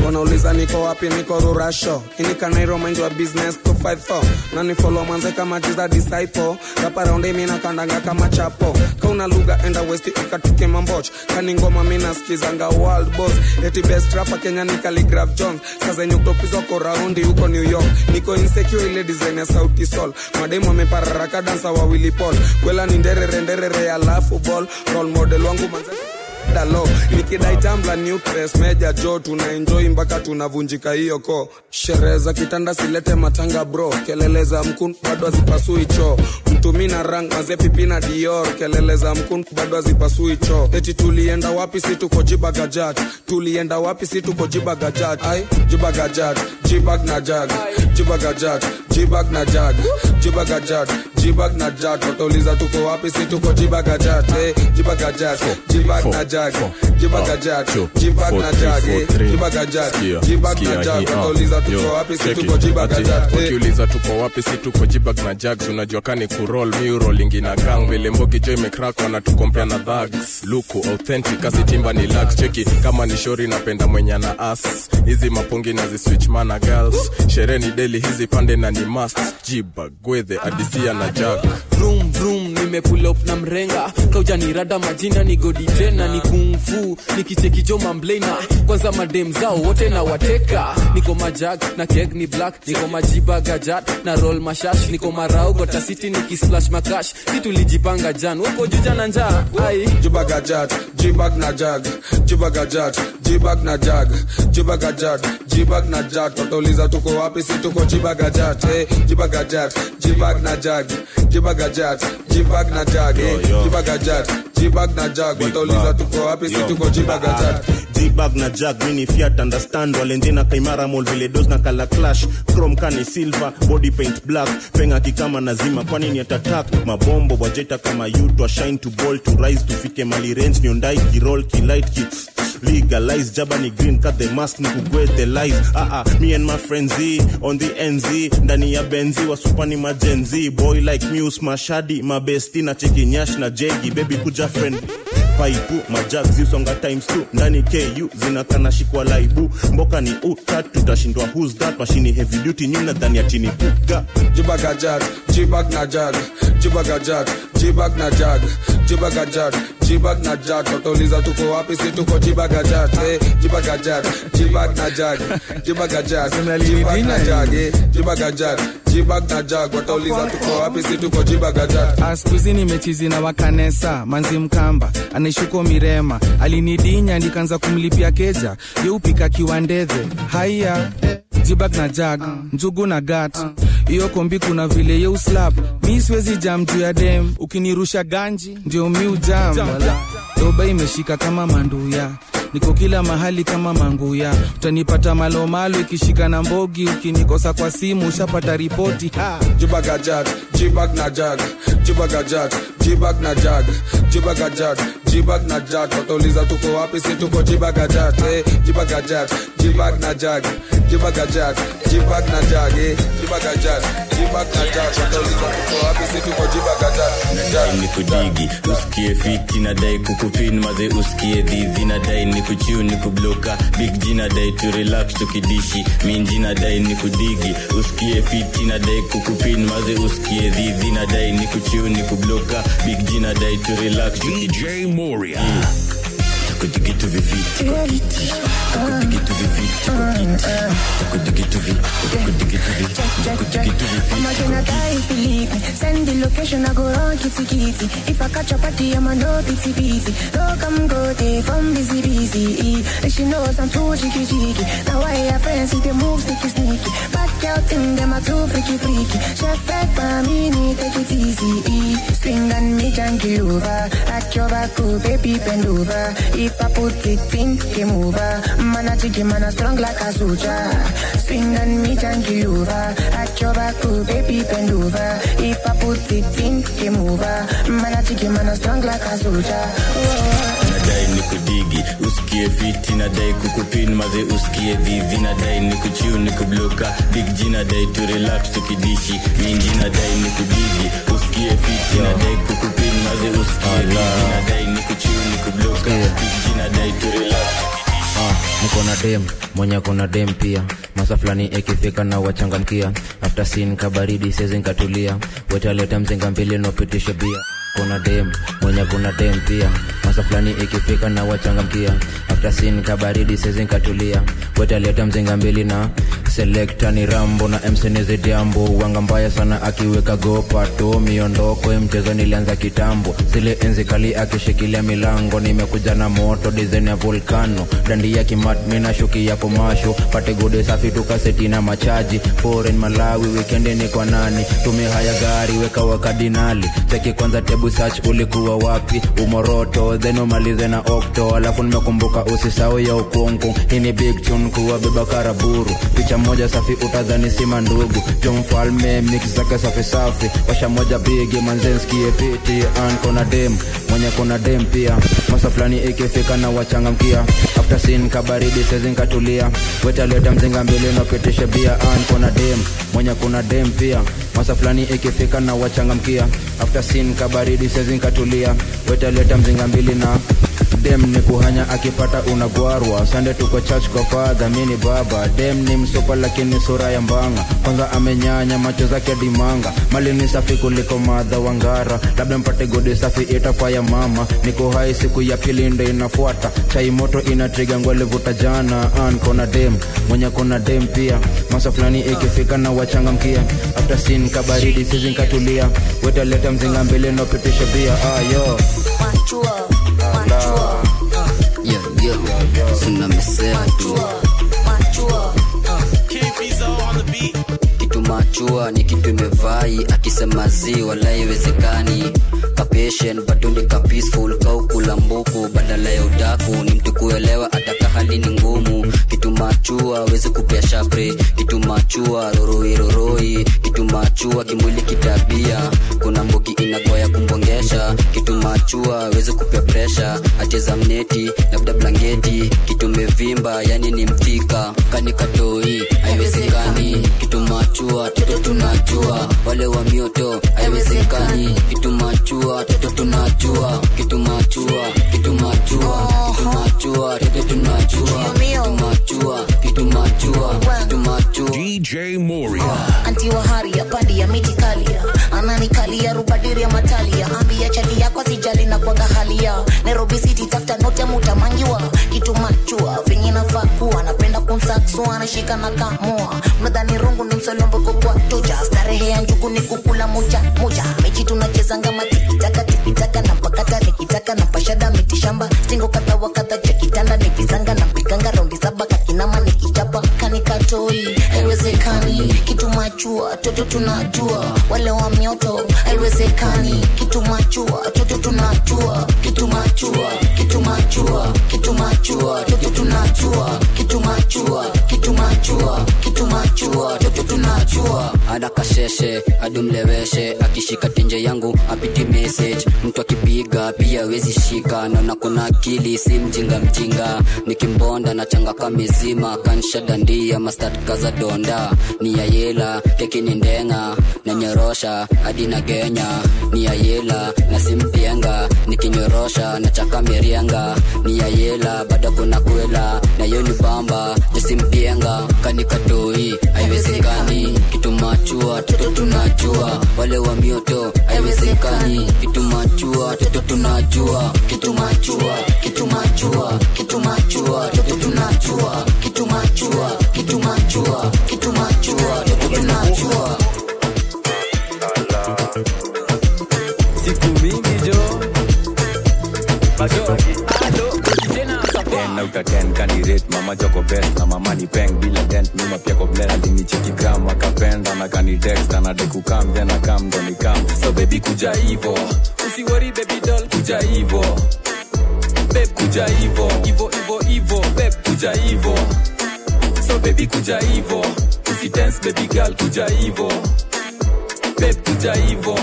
wanauliza niko wapi, niko Rurasho. Inika Nairo mind your business 254. Nani follow manze kama Jesus disciple. Rapa round mimi na kandanga kama chapo. Kauna lugha enda west ukatuke mamboch. Kani ngoma mimi nasikizanga world boss. Eti best rapper Kenya ni Calligraph Jones. Sasa nyuktopizwa kwa raundi huko New York. Niko insecure ile design ya Sauti Sol. Mademu wamepararaka dansa wa Willy Paul. Kwela ni nderere alafu ball. Role model wangu manze dalo nikidai tambla nucleus meja jo tunaenjoy mpaka tunavunjika hiyo ko. Sherehe za kitanda silete matanga bro, kelele za mkun bado hazipasui cho. Mtumina rang maze pipi na Dior, kelele za mkun bado hazipasui cho. Eti tulienda wapi si tuko Jibagajat, tulienda wapi si tuko Jibagajat. Ai Jibagajat, Jibag na Jag, Jibagajat, Jibag na Jag, Jibagajat, Jibag na Jag. Watauliza tuko wapi si tuko Jibagajat. Jibagajat, Jibag na Jag, Jibagajat, Jibag na Jag, Jibagajat, Jibag na Jag. Watauliza tuko wapi si tuko Jibagajat. Wakiuliza tuko wapi si tuko Jibag na Jag. Unajua kani kuroll mi rolling ina gang vile mbogi joy imecrack wana tukompea na thugs. Luku authentic kasi timba ni lax. Cheki kama ni shori napenda mwenye na ass. Hizi mapungi na zi switch mana girls. Sherehe ni daily hizi pande na ni must. Jibag gwethe adisia na Jag. Vroom vroom nime pull up na mrenga. Kauja ni rada majina ni godi tena ni kung fu. Nikicheki jo mamblena. Kwanza madem zao wote na wateka. Niko majag na keg ni black. Niko Majibagajat na roll mashash. Niko marau gota city nikisplash makash. Situ lijipanga jan wako juja na njaa. Ai Jibagajat, Jibag na Jag, Jibagajat, Jibag na Jag, Jibagajat, Jibag na Jag. Watauliza tuko wapi si tuko Jibagajat. Jibagajat, Jibag na Jag, Jibagajat, Jibag na Jag, Jibagajat, Jibag na Jag. Watauliza tuko wapi si tuko Jibagajat. Jibag na Jag mini Fiat understand walenjena kaimara mall vile dos na kala clash chrome kani silver body paint black penga kikama nazima kwani ni attack mabombo wajeta kama you to shine to ball to rise to fike mali range ni ondai ki roll ki light ki legalize jabani green cut the mask ni kugwe the life me and my friends on the NZ ndani ya benzi wa supani majenzi boy like Muse Mashadi my bestie na cheki nyash na jegi baby kuja friend paipu majag zisonga times 2 ndani KU zinakana shikwa laibu mboka ni utat tutashindwa who's that machine heavy duty nyuna ndani ya tini kuga. Jibagajat, Jibag na Jag, Jibagajat, Jibag na Jag, Jibagajat, Jibag na Jag. Watauliza tuko wapi si tuko Jibagajat. Jibagajat, Jibag na Jag, Jibagajat, Jibag na Jag, Jibagajat, Jibag na Jag. Watauliza tuko wapi si tuko Jibagajat. Askuzi nimechizi na wakanesa manzi mkamba anishuko Mirema alinidinya nikanza kumlipia keja yeupika kiwandethe haya Jibag na Jag njugu na gat iyo kombi kuna vile yeu slap mi siwezi jam juu ya dem ukinirusha ganji ndio mi ujam doba imeshika kama manduya niko kila mahali kama manguya utanipata malo ikishika na mbogi ukinikosa kwa simu ushapata ripoti Jibagajat, Jibag na Jag, Jibagajat, Jibag na Jag, Jibagajat, Jibag na Jag. Watauliza tuko wapi si tuko Jibagajat. Jibagajat, Jibag na Jag, Jibagajat, Jibag na Jag, Jibagajat, Jibag na Jag. Watauliza tuko wapi si tuko Jibagajat. Nadai nikudigi usikie fiti nadai kukupin maze usikie dhizi nadai nikuchiu nikubloka big G nadai to relax tukidishi minji nadai nikudigi usikie fiti nadai kukupin maze usikie dhizi nadai nikuchiu nikubloka big G nadai to relax DJ Moria Takudigitu viviti Takudigitu viviti Takudigitu viviti I'ma gonna die if you leave me. Send the location, I go run kitty kitty. If I catch a party, I'ma no pity pity. No come go day from busy. And she knows I'm too cheeky. Now I have friends, see they move sneaky. Back out in them, I'm too freaky. Chef back by me, take it easy. Swing and me junkie over. At your back, baby, bend over. If I put it in, game over. Man, a jiggy, man, a strong like a soldier. Swing and me junkie over. At your back, baby, bend over. If I put it in, game over. Man, a jiggy, man, a strong like a soldier. Nadai nikudigi usikie fiti nadai kukupin maze usikie dhizi nadai nikuchiu nikubloka big G nadai to relax tukidishi minji nadai nikudigi usikie fiti nadai kukupin maze usikie dhizi nadai nikuchiu nikubloka big G nadai to relax tukidishi niko na dem mwenye kuna dem pia masa fulani ikifika na wachangamkia after scene kabaridi sezi nkatulia wetaleta mzinga mbili nopitisha bia kuna dem mwenye kuna dem pia masa fulani ikifika na wachangamkia after scene kabaridi sezi nkatulia wetaleta mzinga mbili na selecta ni Rambo na MC Nizi Diambo wanga mbaya sana akiweka gopa to miondoko mchezo nilianza kitambo zile enzi kali akishikilia milango nimekuja na moto design ya volcano dandi ya kimat mina shuki ya komasho pate gode safi tukaseti na machaji foreign Malawi weekend ni kwa nani tumehaya gari weka wakadinali cheki kwanza tebu search ulikuwa wapi umoroto then umalize na okto alafu nimekumbuka usisao ya ukongo hii ni big tune kuwa beba karaburu picha moja safi utadhani sima ndugu John Falme mix zake safi safi washa moja big manzenski fiti an kona dem mwenye kona dem pia masa fulani ikifika na wachangamkia after scene kabaridi sezi nkatulia wetaleta mzinga mbili na pitisha bia an kona dem mwenye kuna dem pia masa fulani ikifika na wachangamkia after scene kabaridi sezi nkatulia wetaleta mzinga mbili na dem ni kuhanya akipata unagwarwa Sunday tuko church kwa father mini baba dem ni msopa lakini sura ya mbanga kwanza amenyanya macho zake dimanga mali ni safi kuliko madha wangara labda mpate gode safi itafaya mama niko hai siku ya pili ndio inafuata chai moto inatriga ngwale vuta jana an kona dem mwenye kona dem pia masa fulani ikifika na wachangamkia after scene kabaridi sisi nkatulia wetaleta mzinga mbele no pitisha bia yo machua sina mesea tu kitu machua ni kitu imevai akisema zi wala iwezekani ka patient bado ni ka peaceful ka ukula mbuku badala ya udaku ni mtu kuelewa ataka hali ni ngumu kitu machua wezi kupia shapre kitu machua roroi kitu machua kimwili kitabia kuna mboki inagoya kumbongesha kitu machua wezi kupia pressure acheza mneti labda blanketi kitu mevimba yani ni mthika kani katoi haiwezekani kitu machua toto tunajua wale wa mioto haiwezekani kitu machua toto tunajua kitu machua kitu machua kitu machua toto tunajua kitu machua kitu machua kitu machua DJ Moria anti wa haria pandi ya miti kalia ananikalia rubadiri ya matalia ambia chali yako sijali na kwa halia Nairobi City tafuta note mutamangiwa kitu machua venye nafaa kuwa napenda kumsakso anashika na kamua mnadhani rungu ni msolombo kwa toja starehe ya njugu ni kukula moja mechi tunacheza ngama tikitaka na mpakata nikitaka na pashada miti shamba stingo kata wakata chekitanda nikizanga na pikanga raundi saba kakinama nikichapa kanikatoi haiwezekani kitu machua toto tunajua wale wa mioto haiwezekani kitu machua toto tunajua kitu machua kitu machua kitu machua toto tunajua kitu machua kitu machua kitu machua toto tunajua adakasheshe adumleweshe akishika tenje yangu apiti message mtu akipiga pia wezi shika naona kuna akili si mjinga nikimbonda na changa kamizima kanshada ndia mastard kaza donda ni ya yela keki ni ndenga na nyorosha hadi na genya ni ya yela na simpienga nikinyorosha na chaka merianga ni ya yela bado kuna kwela na yoni bamba jisimpienga kanikatoi haiwezekani kitu machua toto tunajua wale wa mioto haiwezekani kitu machua toto tunajua kitu machua kitu machua kitu machua toto tunajua kitu machua kitu machua kitu machua toto tunajua siku mingi jo bajo out of 10 candidate mama joko best na mama ni peng bila dent mima pia ko blend alini cheki gram akapenda na kani text na deku kam then akam ndo ni kam so baby kuja hivo usiwori baby doll kuja hivo babe kuja hivo hivo babe kuja hivo so baby kuja hivo usi dance baby girl kuja hivo babe kuja hivo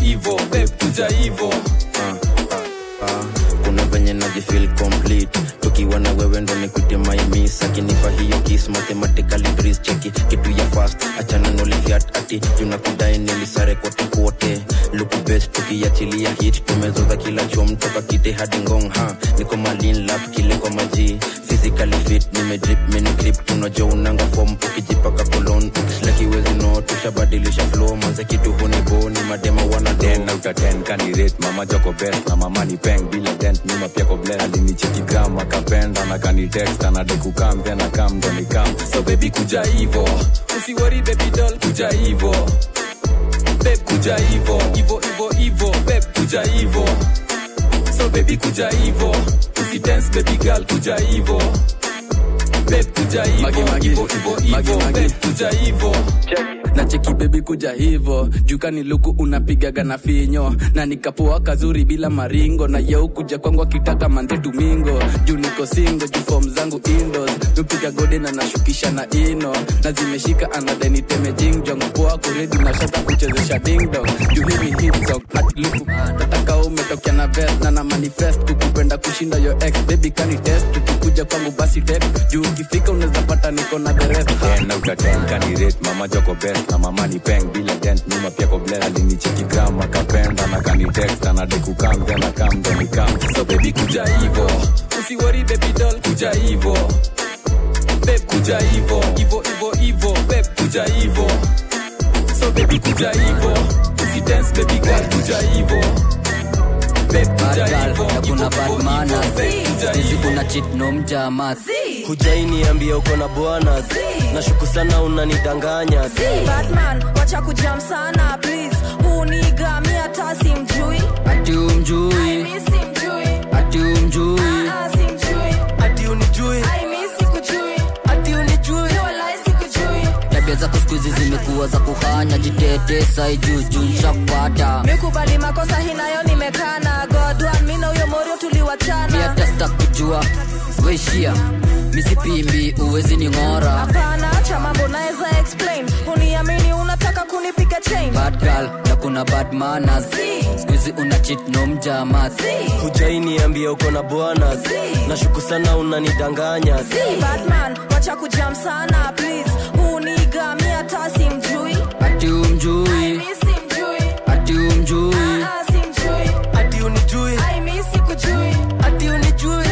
babe kuja hivo kuna venye najifeel complete nikiwa na wewe ndo nikute my miss akinipa hiyo kiss mathematically breeze cheki kitu ya fast achana no lifiat ati tunakudai nilisare kote kote look best tukiachilia hit tumezoza kila chom toka kite hadi ngong ha niko malin lap kile kwa maji physically fit nimedrip mini grip tunajua unanga form ukijipaka cologne ukislaki wezi no tushabadilisha flow manze kitu huni boni madema wana 10 out of 10 candidate mama joko best na mama ni peng bila dent nyuma pia ko bless alinicheki gram akapenda na kani text na deku kam tena kam ndo ni kam so baby kuja hivo usiwori baby doll kuja hivo babe kuja hivo hivo babe kuja hivo so baby kuja hivo usi dance baby girl kuja hivo babe kuja hivo hivo babe kuja hivo na cheki baby kuja hivo jukani luku unapigaga na finyo na nikapoa kazuri bila maringo na yeu kuja kwangu akitaka mande tumingo juu niko singo juu form zangu indoors nupiga gode na nashukisha na ino na zimeshika anadeni teme jingjong poa kuredi na shaka kuchezesha ding dong juu himi hit song hati luku tataka umetokea na vest na manifest kukupenda kushinda yo ex baby kani test tukikuja kwangu basi text juu ukifika unaweza pata niko na the rest 10 out of 10 candidate mama joko best na mama ni peng bila dent nyuma pia ko bless alinicheki gram akapenda na kani text na deku kam tena kam ndo ni kam so baby kuja hivo usiwori baby doll kuja hivo babe kuja hivo hivo babe kuja hivo so baby kuja hivo usi dance baby girl kuja hivo kuna bad manners hizi kuna cheat no mjamas hujaniambia uko na bwana nashuku sana unanidanganya Batman wacha kujam sana please uniga mi hata simjui ati umjui ati umjui ati unijui ati unijui tabia zako siku hizi zimekuwa za kuhanya jitete sai juu nshapata mikubali makosa hinayo nimekana godwan mina uyo morio tuliwachana mi hata sita kujua weishia misipimbi uwezi ni ngora hapana acha mambo naeza explain uniamini unataka kunipiga chain bad girl na kuna bad manners sikuizi una cheat no mjamas hujaniambia uko na bwana nashuku sana unanidanganya Batman wacha kujam sana please uniga mi hata simjui ati umjui ati umjui ati unijui ati unijui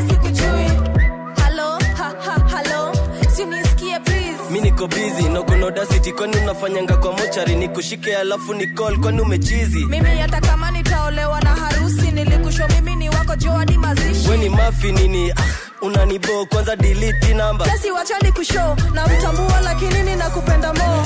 mi niko busy na uko na audacity kwani unafanyanga kwa mochari nikushike alafu ni call kwani umechizi mimi hata kama nitaolewa na harusi nilikusho mimi ni wako Joadi mazishi we ni mafi nini unanibo kwanza delete number kesi wacha nikushow na mtambua lakini ninakupenda mo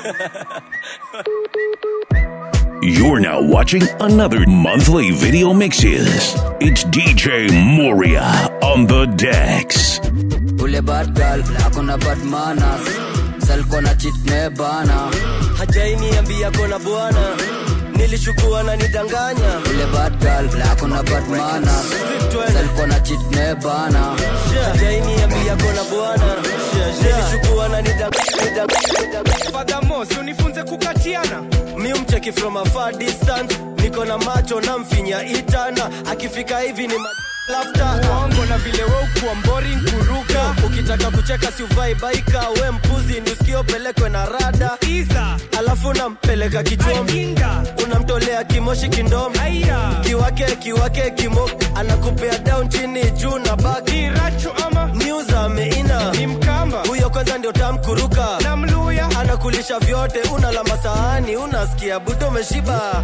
You're now watching another monthly video mixes. It's DJ Moria on the decks. Ule bad girl, akona bad manners. Sel kona cheat ne bana. Hajaniambia kona bwana. Nilishukua na nidanganya. Ule bad girl, akona bad manners. Sel kona cheat ne bana. Hajaniambia kona bwana. Nilishukua na nidanganya. Furthermore, unifunze kukatiana. Mi umcheki from a far distance. Niko na macho na mfinya itana. Akifika hivi ni laughter. Uongo na vile wewe ukuwa boring kuruka. Ukitaka kucheka si uvai baika. We mpuzi ni usikio pelekwe na rada. Iza. Alafu nampeleka kichomi. Unamtolea kimoshi kindomi. Kiwake kimo. Anakupea down chini juu na baki. Kiracho ama news ameina. Ni mkamba. Huyo kwanza ndio tamkuruka. Na mluya. Anakulisha vyote. Unala masahani. Unasikia budo meshiba.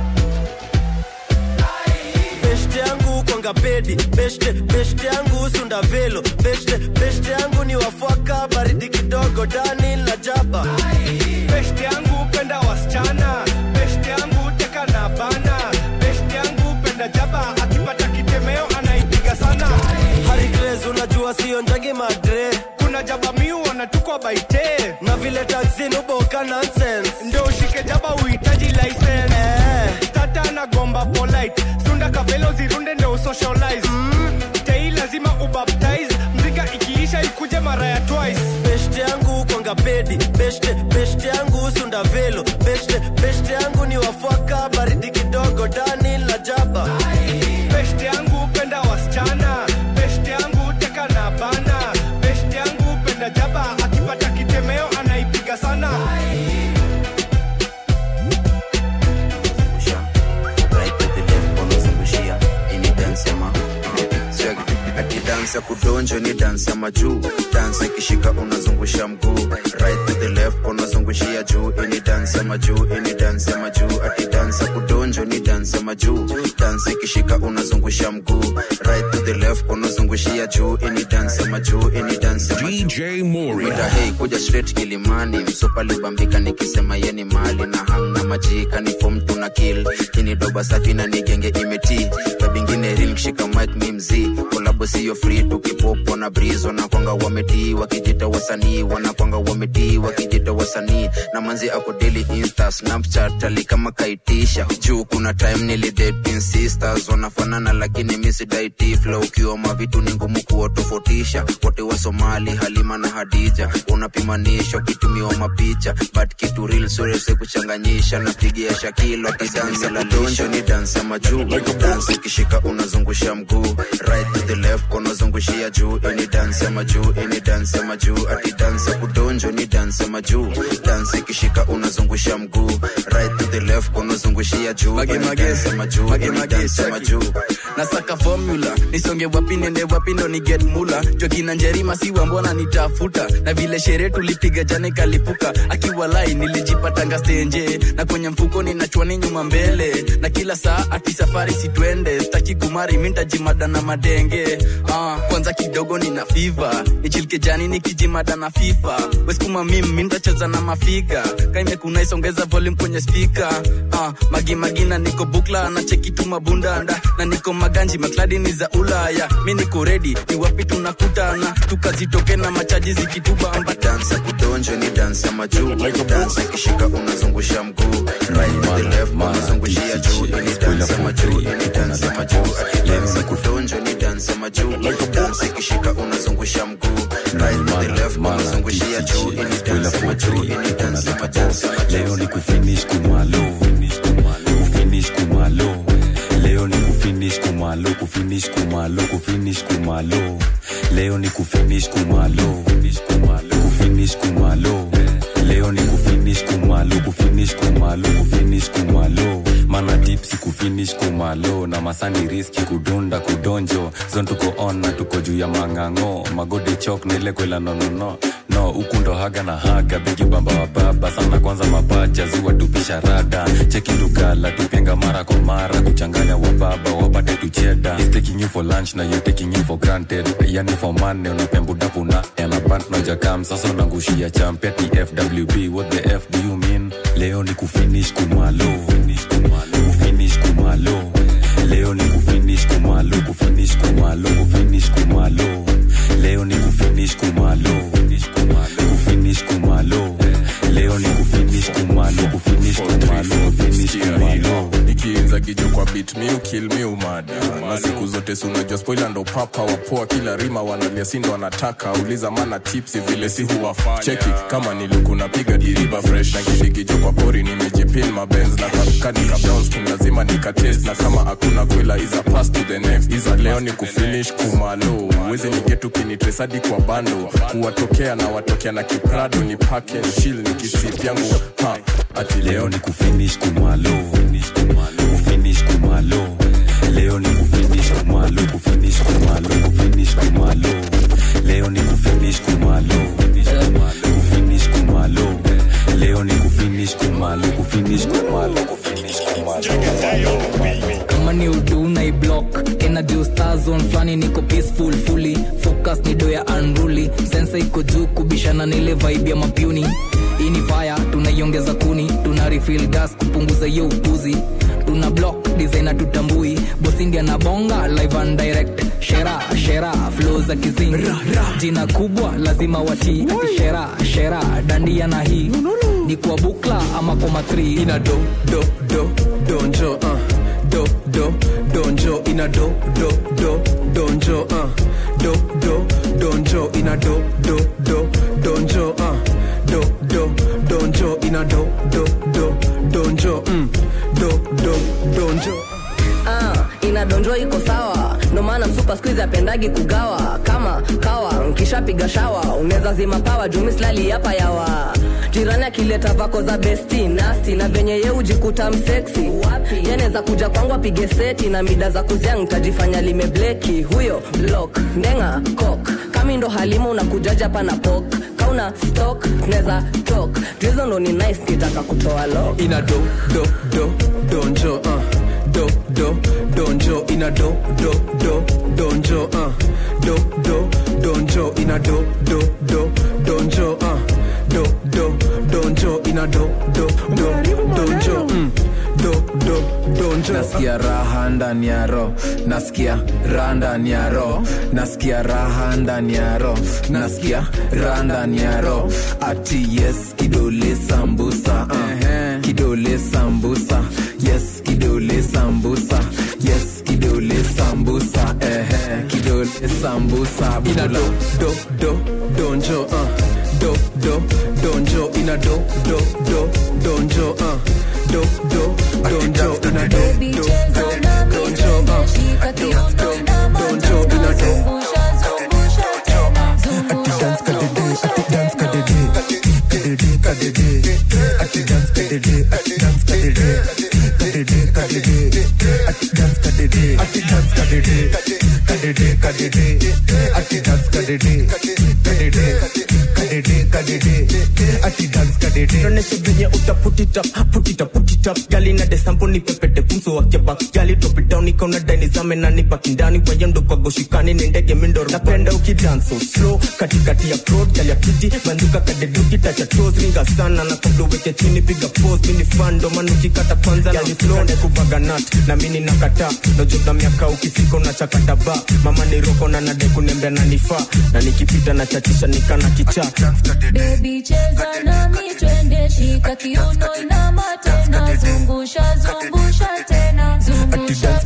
Beshte yangu konga pedi. Beshte yangu sunda velo. Beshte yangu ni wafwaka. Baridi kidogo Dani la jaba. Beshte yangu penda wasichana. Beshte yangu teka na bana. Beshte yangu penda jaba. Akipata kitemeo anaipiga sana. Harry Grace unajua sio njagi madre. Kuna jaba miu wanatukwa baite. Na vile taxi nuboka nonsense. Ndio ushike jaba uhitaji license. Stata na gomba polite. Sunda kavelo zirunde ndio socialize. Tei lazima ubaptize. Mzika ikiisha ikuje mara ya twice. Beshte yangu konga pedi. Beshte yangu sunda velo. Beshte yangu ni wafwaka. Baridi kidogo Dani la jaba. Beshte yangu penda wasichana. Beshte yangu teka jaba akipata kitemeo anaipiga sana. Dance ya kudonjo ni dance ya majuu. Dance ikishika unazungusha mguu. Right to the left unazungushia juu. Ini dance ya majuu, ini dance ya majuu. Ati dance ya kudonjo ni dance ya majuu. Dance ikishika unazungusha mguu. Right to the left unazungushia juu. Ini dance ya majuu, ini dance ya majuu. DJ Moria. Wita hey kuja straight Kilimani. Msopa libambika nikisema yeni mali. Na hang na majika ni form tuna kill. Kini doba safi na nigenge imeti. Kabingine real kishika mic mimzi. Kolabo siyo free tukipopo na breeze. Wanakwanga wametii wakijita wasanii. Wanakwanga wametii wakijita wasanii. Na manzi ako daily insta Snapchat ali kama kaitisha. Juu kuna time nilidate in sisters. Wanafanana lakini misi daiti. Flow ukiwa mavitu ni ngumu kuwatofautisha. Wote wa Somali Halima na Hadija. Unapimanisha kitumiwa mapicha. But kitu real surese kuchanganyisha. Napigia Shakilo ati dance la donjo ni dance ya majuu. Dance ikishika unazungusha mguu. Right to the left unazungushia juu. Any dance ya majuu, any dance ya majuu. Ati dance ya kudonjo ni dance ya majuu. Dance ikishika unazungusha mguu. Right to the left unazungushia juu. Any dance ya majuu, any dance ya majuu. Nasaka formula, nisonge wapi nende wapi ndo ni get mula. Jokina njerima siwa mbona nitafuta. Na vile sherehe tulipiga jana ikalipuka. Akiwa lai nilijipatanga stenje. Na kwenye mfuko ninachwani nyuma mbele. Na kila saa ati safari situende. Staki kumari minta jimada na madenge. Kwanza kidogo nina fever. Nichilke jani nikijimada na FIFA. Weskuma mimi minta chaza na mafiga. Kaime kuna isongeza volume kwenye speaker. Magi na niko bukla na cheki tu mabunda anda. Na niko maganji makladi ni za Ulaya. Mi niko ready ni wapi tunakutana. Tukazitoke na machaji zikituba amba. Dance ya kudonjo ni dance ya majuu. Dance ikishika unazungusha mguu. Right to the left unazungushia juu. Ini dance ya majuu, ini dance ya majuu. Dance ya kudonjo ni dance ya majuu. Dance ikishika unazungusha mguu. Right to the left unazungushia juu. Ini dance ya majuu, ini dance ya majuu. Leo ni kufinish kumalo. Kufinish kumalo. Leo ni kufinish kumalo. Kufinish kumalo. Kufinish kumalo. Leo ni kufinish kumalo. Kufinish kumalo. Leo ni kufinish kumalo. Kufinish kumalo. Kufinish kumalo. Mana tipsi kufinish kumalo. Na masani riski kudunda kudonjo. Zon tuko on na tuko juu ya mangango. Magode chok na ile kwela no. No, ukundo haga na haga. Bigi bamba wa baba. Sana kwanza mapacha ziwa tupisha rada. Cheki lukala tupenga mara kwa mara. Kuchanganya wa baba wapate tucheda. He's taking you for lunch na you're taking you for granted. Yani for money unapembu dapu na elabant na jakam. Sasa unangushia champeti FWB. What the F do you mean? Leo ni kufinish kumalo. Kufinish kumalo. Leo ni kufinish kumalo. Kufinish kumalo. Kufinish kumalo. Leo ni kufinish kumalo. Kufinish kumalo. Leo ni kufinish kumalo. Kufinish kumalo. Kufinish kumalo. Nikiinza gijo kwa beat me kill me umada. Na siku zote unajua spoiler ndo papa wapoa. Kila rima wanalia sindo wanataka. Uliza mana tipsi vile si huwafanya. Cheki kama niluku napiga diriba fresh. Na gijo kwa pori nimejipin mabenz. Na kanika brown skin lazima nikatest. Na kama hakuna kwela is a pass to the next. Iza leo ni kufinish kumalo. Wezi nigetu kinitresadi kwa bando. Kuwatokea na watokea na kiprado. Ni pack and chill nikisip yangu. Ati leo ni kufinish kumalo. Kufinish kumalo. Leo ni kufinish kumalo. Kufinish kumalo. Kufinish kumalo. Leo ni kufinish kumalo. Kufinish kumalo. Leo ni kufinish kumalo. Kufinish kumalo. Kufinish kumalo. Kama ni udu na i-block energy star zone flani niko peaceful fully focus ni do ya unruly sense iko juu kubishana na ile vibe ya mapuni. Ini fire tunaiongeza kuni. Tuna refill gas kupunguza hiyo upuzi. Tuna block designer tutambui. Boss India na bonga live and direct. Shera flow za kizing. Jina kubwa lazima wati. Shera dandia na hii. Ni kwa bukla ama kwa matri. Ina donjo donjo ina donjo donjo ina donjo donjo ina donjo inadonjo iko sawa. No maana msupa squeeze apendagi kugawa. Kama kawa nkishapiga shawa unaweza wazima pawa jumislali hapa yawa jirani akileta vako za besti nasty na venye ye ujikuta msexy yeneza kuja kwangu apige seti na mida za kuziang nitajifanya limebleki huyo block ndenga kok kami ndo halima unakujaja pana pok kauna stock neza talk drizo ndo ni nice kitaka kutoa lock ina do donjo donjo ina do donjo donjo ina do donjo donjo ina do donjo donjo nasikia raha ndani ya roho nasikia raha ndani ya roho nasikia raha ndani ya roho nasikia raha ndani ya roho ati yes kidole sambusa kidole sambusa yes kidole sambusa yes kidole sambusa kidole sambusa ina do donjo donjo ina do donjo donjo ina do donjo ina do ati dance kadede ati dance kadede ati dance kadede ati dance kadede ati dance kadede ati dance kadede ati dance kadede Roneshe venye uta put it up gali na desampo ni pepete pumso wake back gali drop it down ikauna dani zame na nipa kindani wayendo kwa goshikani ni ndege mindoro napenda ukidance so slow katikati ya crowd gali ya piti banduka kadeduki tacha toes ringa sana na kablo weke chini piga pose mini fando manuki kata kwanza gali flow ne kubaga nut na mini nakata no job na miaka ukifika unachakata ba mama ni roko na nade kunembea na nifa na nikipita na chachisha nikana kicha baby cheza nami twende shika kiuno na matena zungusha tena zungusha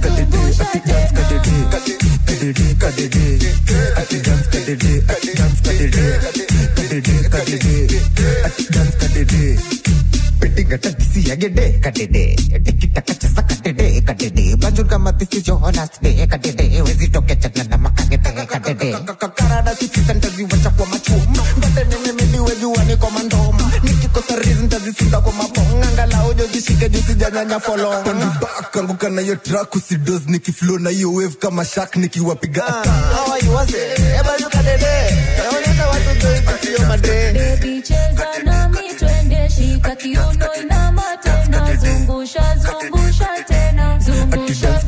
Gata disi agede kadede tikita kacha kadede kadede bajurga matisi jonas de kadede wezi toke chakna na makagete kadede karada sisi santazi wacha kwa machuma ngate nene weju wani komando nikikosa reason tazisinda kwa mabonga ngala ojo zishike jusi janyanya follow Tani back anguka na yo track usidoz nikiflow na yo wave kama shark nikiwapiga how are you was eba you kadede naona watu doi patio madre baby cheza nami twende shika kiuno na matena zungusha tena zungusha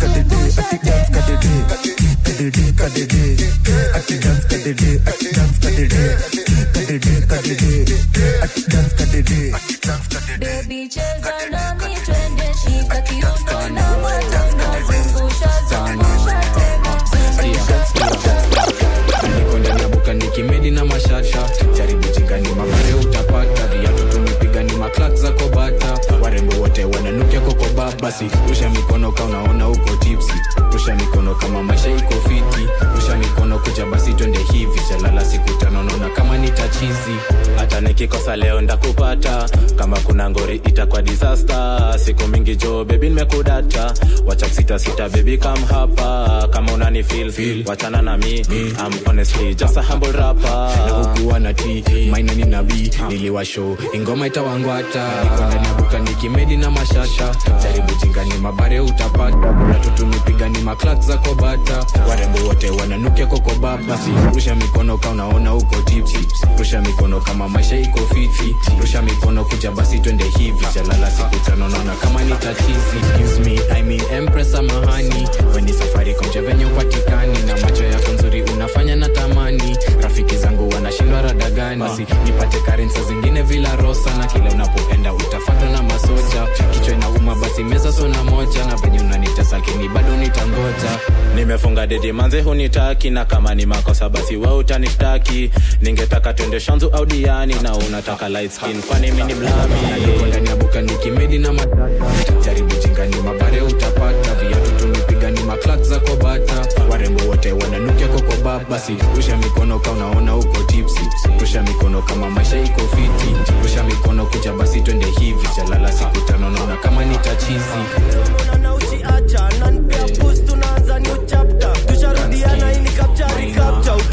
baby cheza nami twende shika kiuno na matena zungusha tena nikonda na buka nikimedi na mashasha jaribu jingani mabare utapata viatu tumepiga ni maklak za kobata warembo wote wananukia kokoba basi rusha mikono ka unaona uko tipsi rusha mikono kama maisha iko fiti rusha mikono kuja basi twende hivi chalala siku tano naona kama nitachizi hata nikikosa leo ndakupata kama kuna ngori itakuwa disaster siku mingi jo baby nimekudata wacha sita baby come hapa kama unani feel wachana na mi I'm honestly just a humble rapper nakuwa na T maina ni nabii niliwashow ingoma itawangwata nikonda na buka nikimedi na mashasha jaribu jingani mabare utapata na tutumipiga ni maklak za kobata warembo wote wananukia kokoba basi rusha mikono ka unaona uko tipsi rusha mikono kama maisha iko fiti rusha mikono kuja basi twende hivi chalala siku tano naona kama nitachizi excuse me I mean empress amahani when safari komje venye upatikani na macho yako nzuri unafanya na tamani rafiki zangu wanashindwa rada gani basi nipate currency zingine vila rosa na kila unapoenda utafuata na masoja kichwa inauma basi meza sona moja na venye unanitesa lakini bado nitangoja nimefunga dedi manze hunitaki na kama ni makosa basi wewe utanishtaki ningetaka twende shanzu au diani na unataka light skin kwani mimi ni mlami niko ndani ya buka nikimedi na matata jaribu jingani mabare utapata viatu tumepiga ni maklak za kobata warembo wote wananukia kokoba basi rusha mikono ka unaona uko tipsi rusha mikono kama maisha iko fiti rusha mikono kuja basi twende hivi chalala siku tano naona kama nitachizi na uchiacha na nipea boost tunaanza new chapter tusharudiana ili capture ukimtumia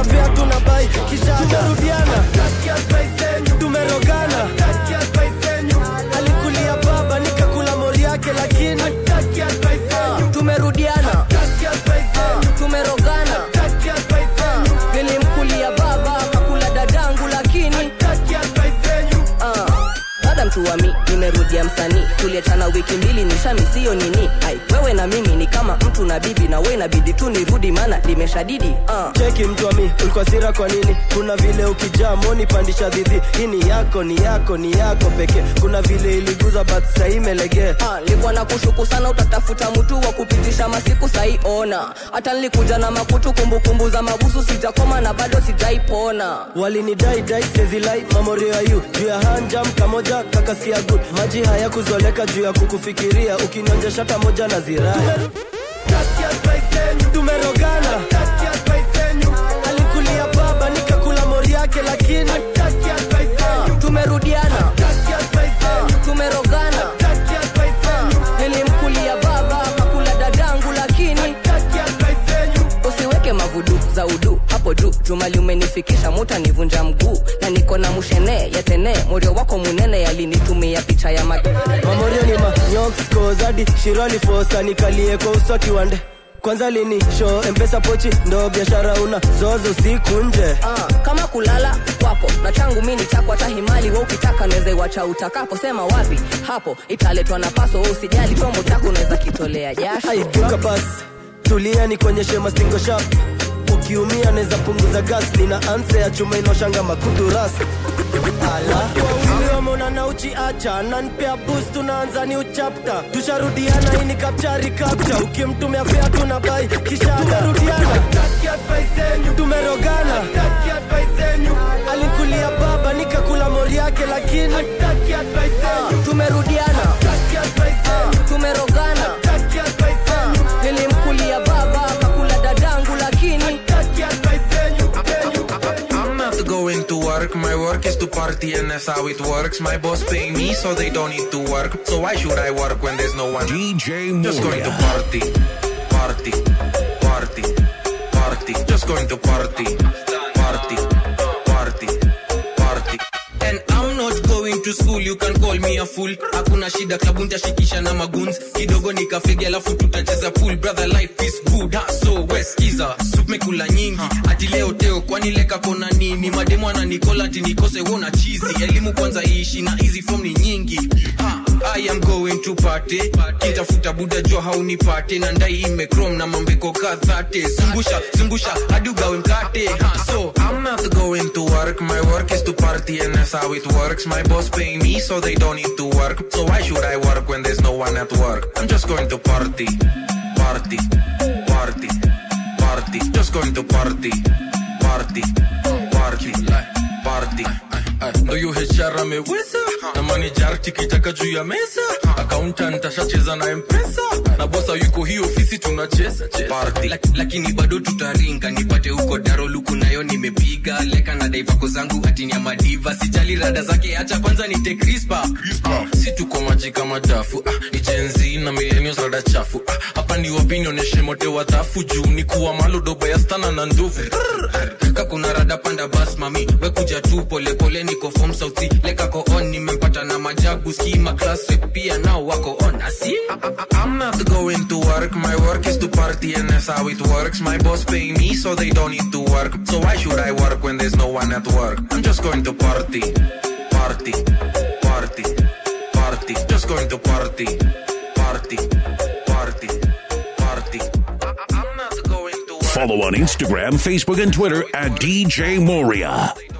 ukimtumia fea tunabai kisha tumerudiana tumerogana alikulia baba nikakula mori yake lakini tumerudiana tumerogana nilimkulia baba kakula dadangu lakini dada mtu wa mi nimerudia msanii tuliachana wiki mbili nishamisiyo nini ai wewe na mimi ni kama mtu na bibi na wewe inabidi tu nirudi maana limeshadidi cheki mtu wa mi ulikuwa sira kwa nini kuna vile ukijaa moni pandisha dhidhi hii ni yako pekee kuna vile iliguza but sasa imelegea nilikuwa na kushuku sana utatafuta mtu wa kupitisha masiku sahi ona hata nilikuja na makutu kumbukumbu za mabusu sijakoma na bado sijaipona walinidai sezilai mamorio ya you juu ya hanjam kamoja kakasikia good maji haya kuzoleka juu ya kukufikiria ukinionja shata moja na zirai tumerogana alikulia baba nikakula mori yake lakini tumerudiana tumerogana nilimkulia baba kakula dadangu lakini usiweke mavudu za udu hapo juu jumali umenifikisha muta nivunja mguu na niko na mushene yatene morio wako munene yalinitumia picha ya mamorio ni manyoksko zadi shirali fosa nikalie kwa uswaki wande kwanza lini show mpesa pochi ndo biashara una zozo siku nje kama kulala kwako na changu mini chako hata himali wewe ukitaka naweza wacha utakapo sema wapi hapo italetwa na paso wewe usijali chombo chako unaweza kitolea jasho aibuka basi tulia nikuonyeshe mastingo sharp ukiumia naweza punguza gas nina anse ya chuma inoshanga makutu ras ala wawiliomona na uchiacha nanpea boost tunaanza new chapter tusharudiana hii ni kapchari kapcha ukimtumia fea tunabai kisha tumerudiana tumerogana alikulia baba nikakula mori yake lakini tumerudiana tumerogana nilimkulia baba kakula dadangu lakini I'm not going to work, my work is to party and that's how it works. My boss pay me so they don't need to work. So why should I work when there's no one? DJ Moria. Just going to party. Just going to party. And I'm not going to school, you can call me a fool. Hakuna shida klabu nitashikisha na maguns. Kidogo nikafege alafu tutacheza pool. Brother life is good, so weskiza. Soup mekula nyingi, ati leo teo kwani leka kona nini. Mademo ananikola ati nikose wona cheesy. Elimu kwanza ishi na easy form ni nyingi. I am going to party. Kintafuta buda jua haunipate. Na ndai ime chrome na mambeko kathate. Zungusha, hadi ugawe mkate. So I'm not going to work, my work is to party and that's how it works. My boss pay me so they don't need to work. So why should I work when there's no one at work? I'm just going to party. Just going to party. Ndo yu HR ameweza na manager tikitaka juu ya mesa. Accountant ashacheza na M-Pesa na bossa yuko hii ofisi tunacheza party. Lakini bado tutaringa nipate huko daro luku nayo nimepiga leka na daivako zangu atini ya madiva sijali rada zake acha kwanza nite crispa. Si tuko maji kama dafu ni Gen Z na millennials rada chafu hapa ni opinion neshe mote watafu juu ni kuwa malodoba ya stana na ndovu kakuna rada panda bas mami we kuja tu pole niko form sauti leka ko on nimempata na majagu schema class rep pia nao wako on asi. I'm not going to work, my work is to party and that's how it works. My boss pay me so they don't need to work. So why should I work when there's no one at work? I'm just going to party. Just going to party. Follow on Instagram, Facebook, and Twitter at DJ Moria.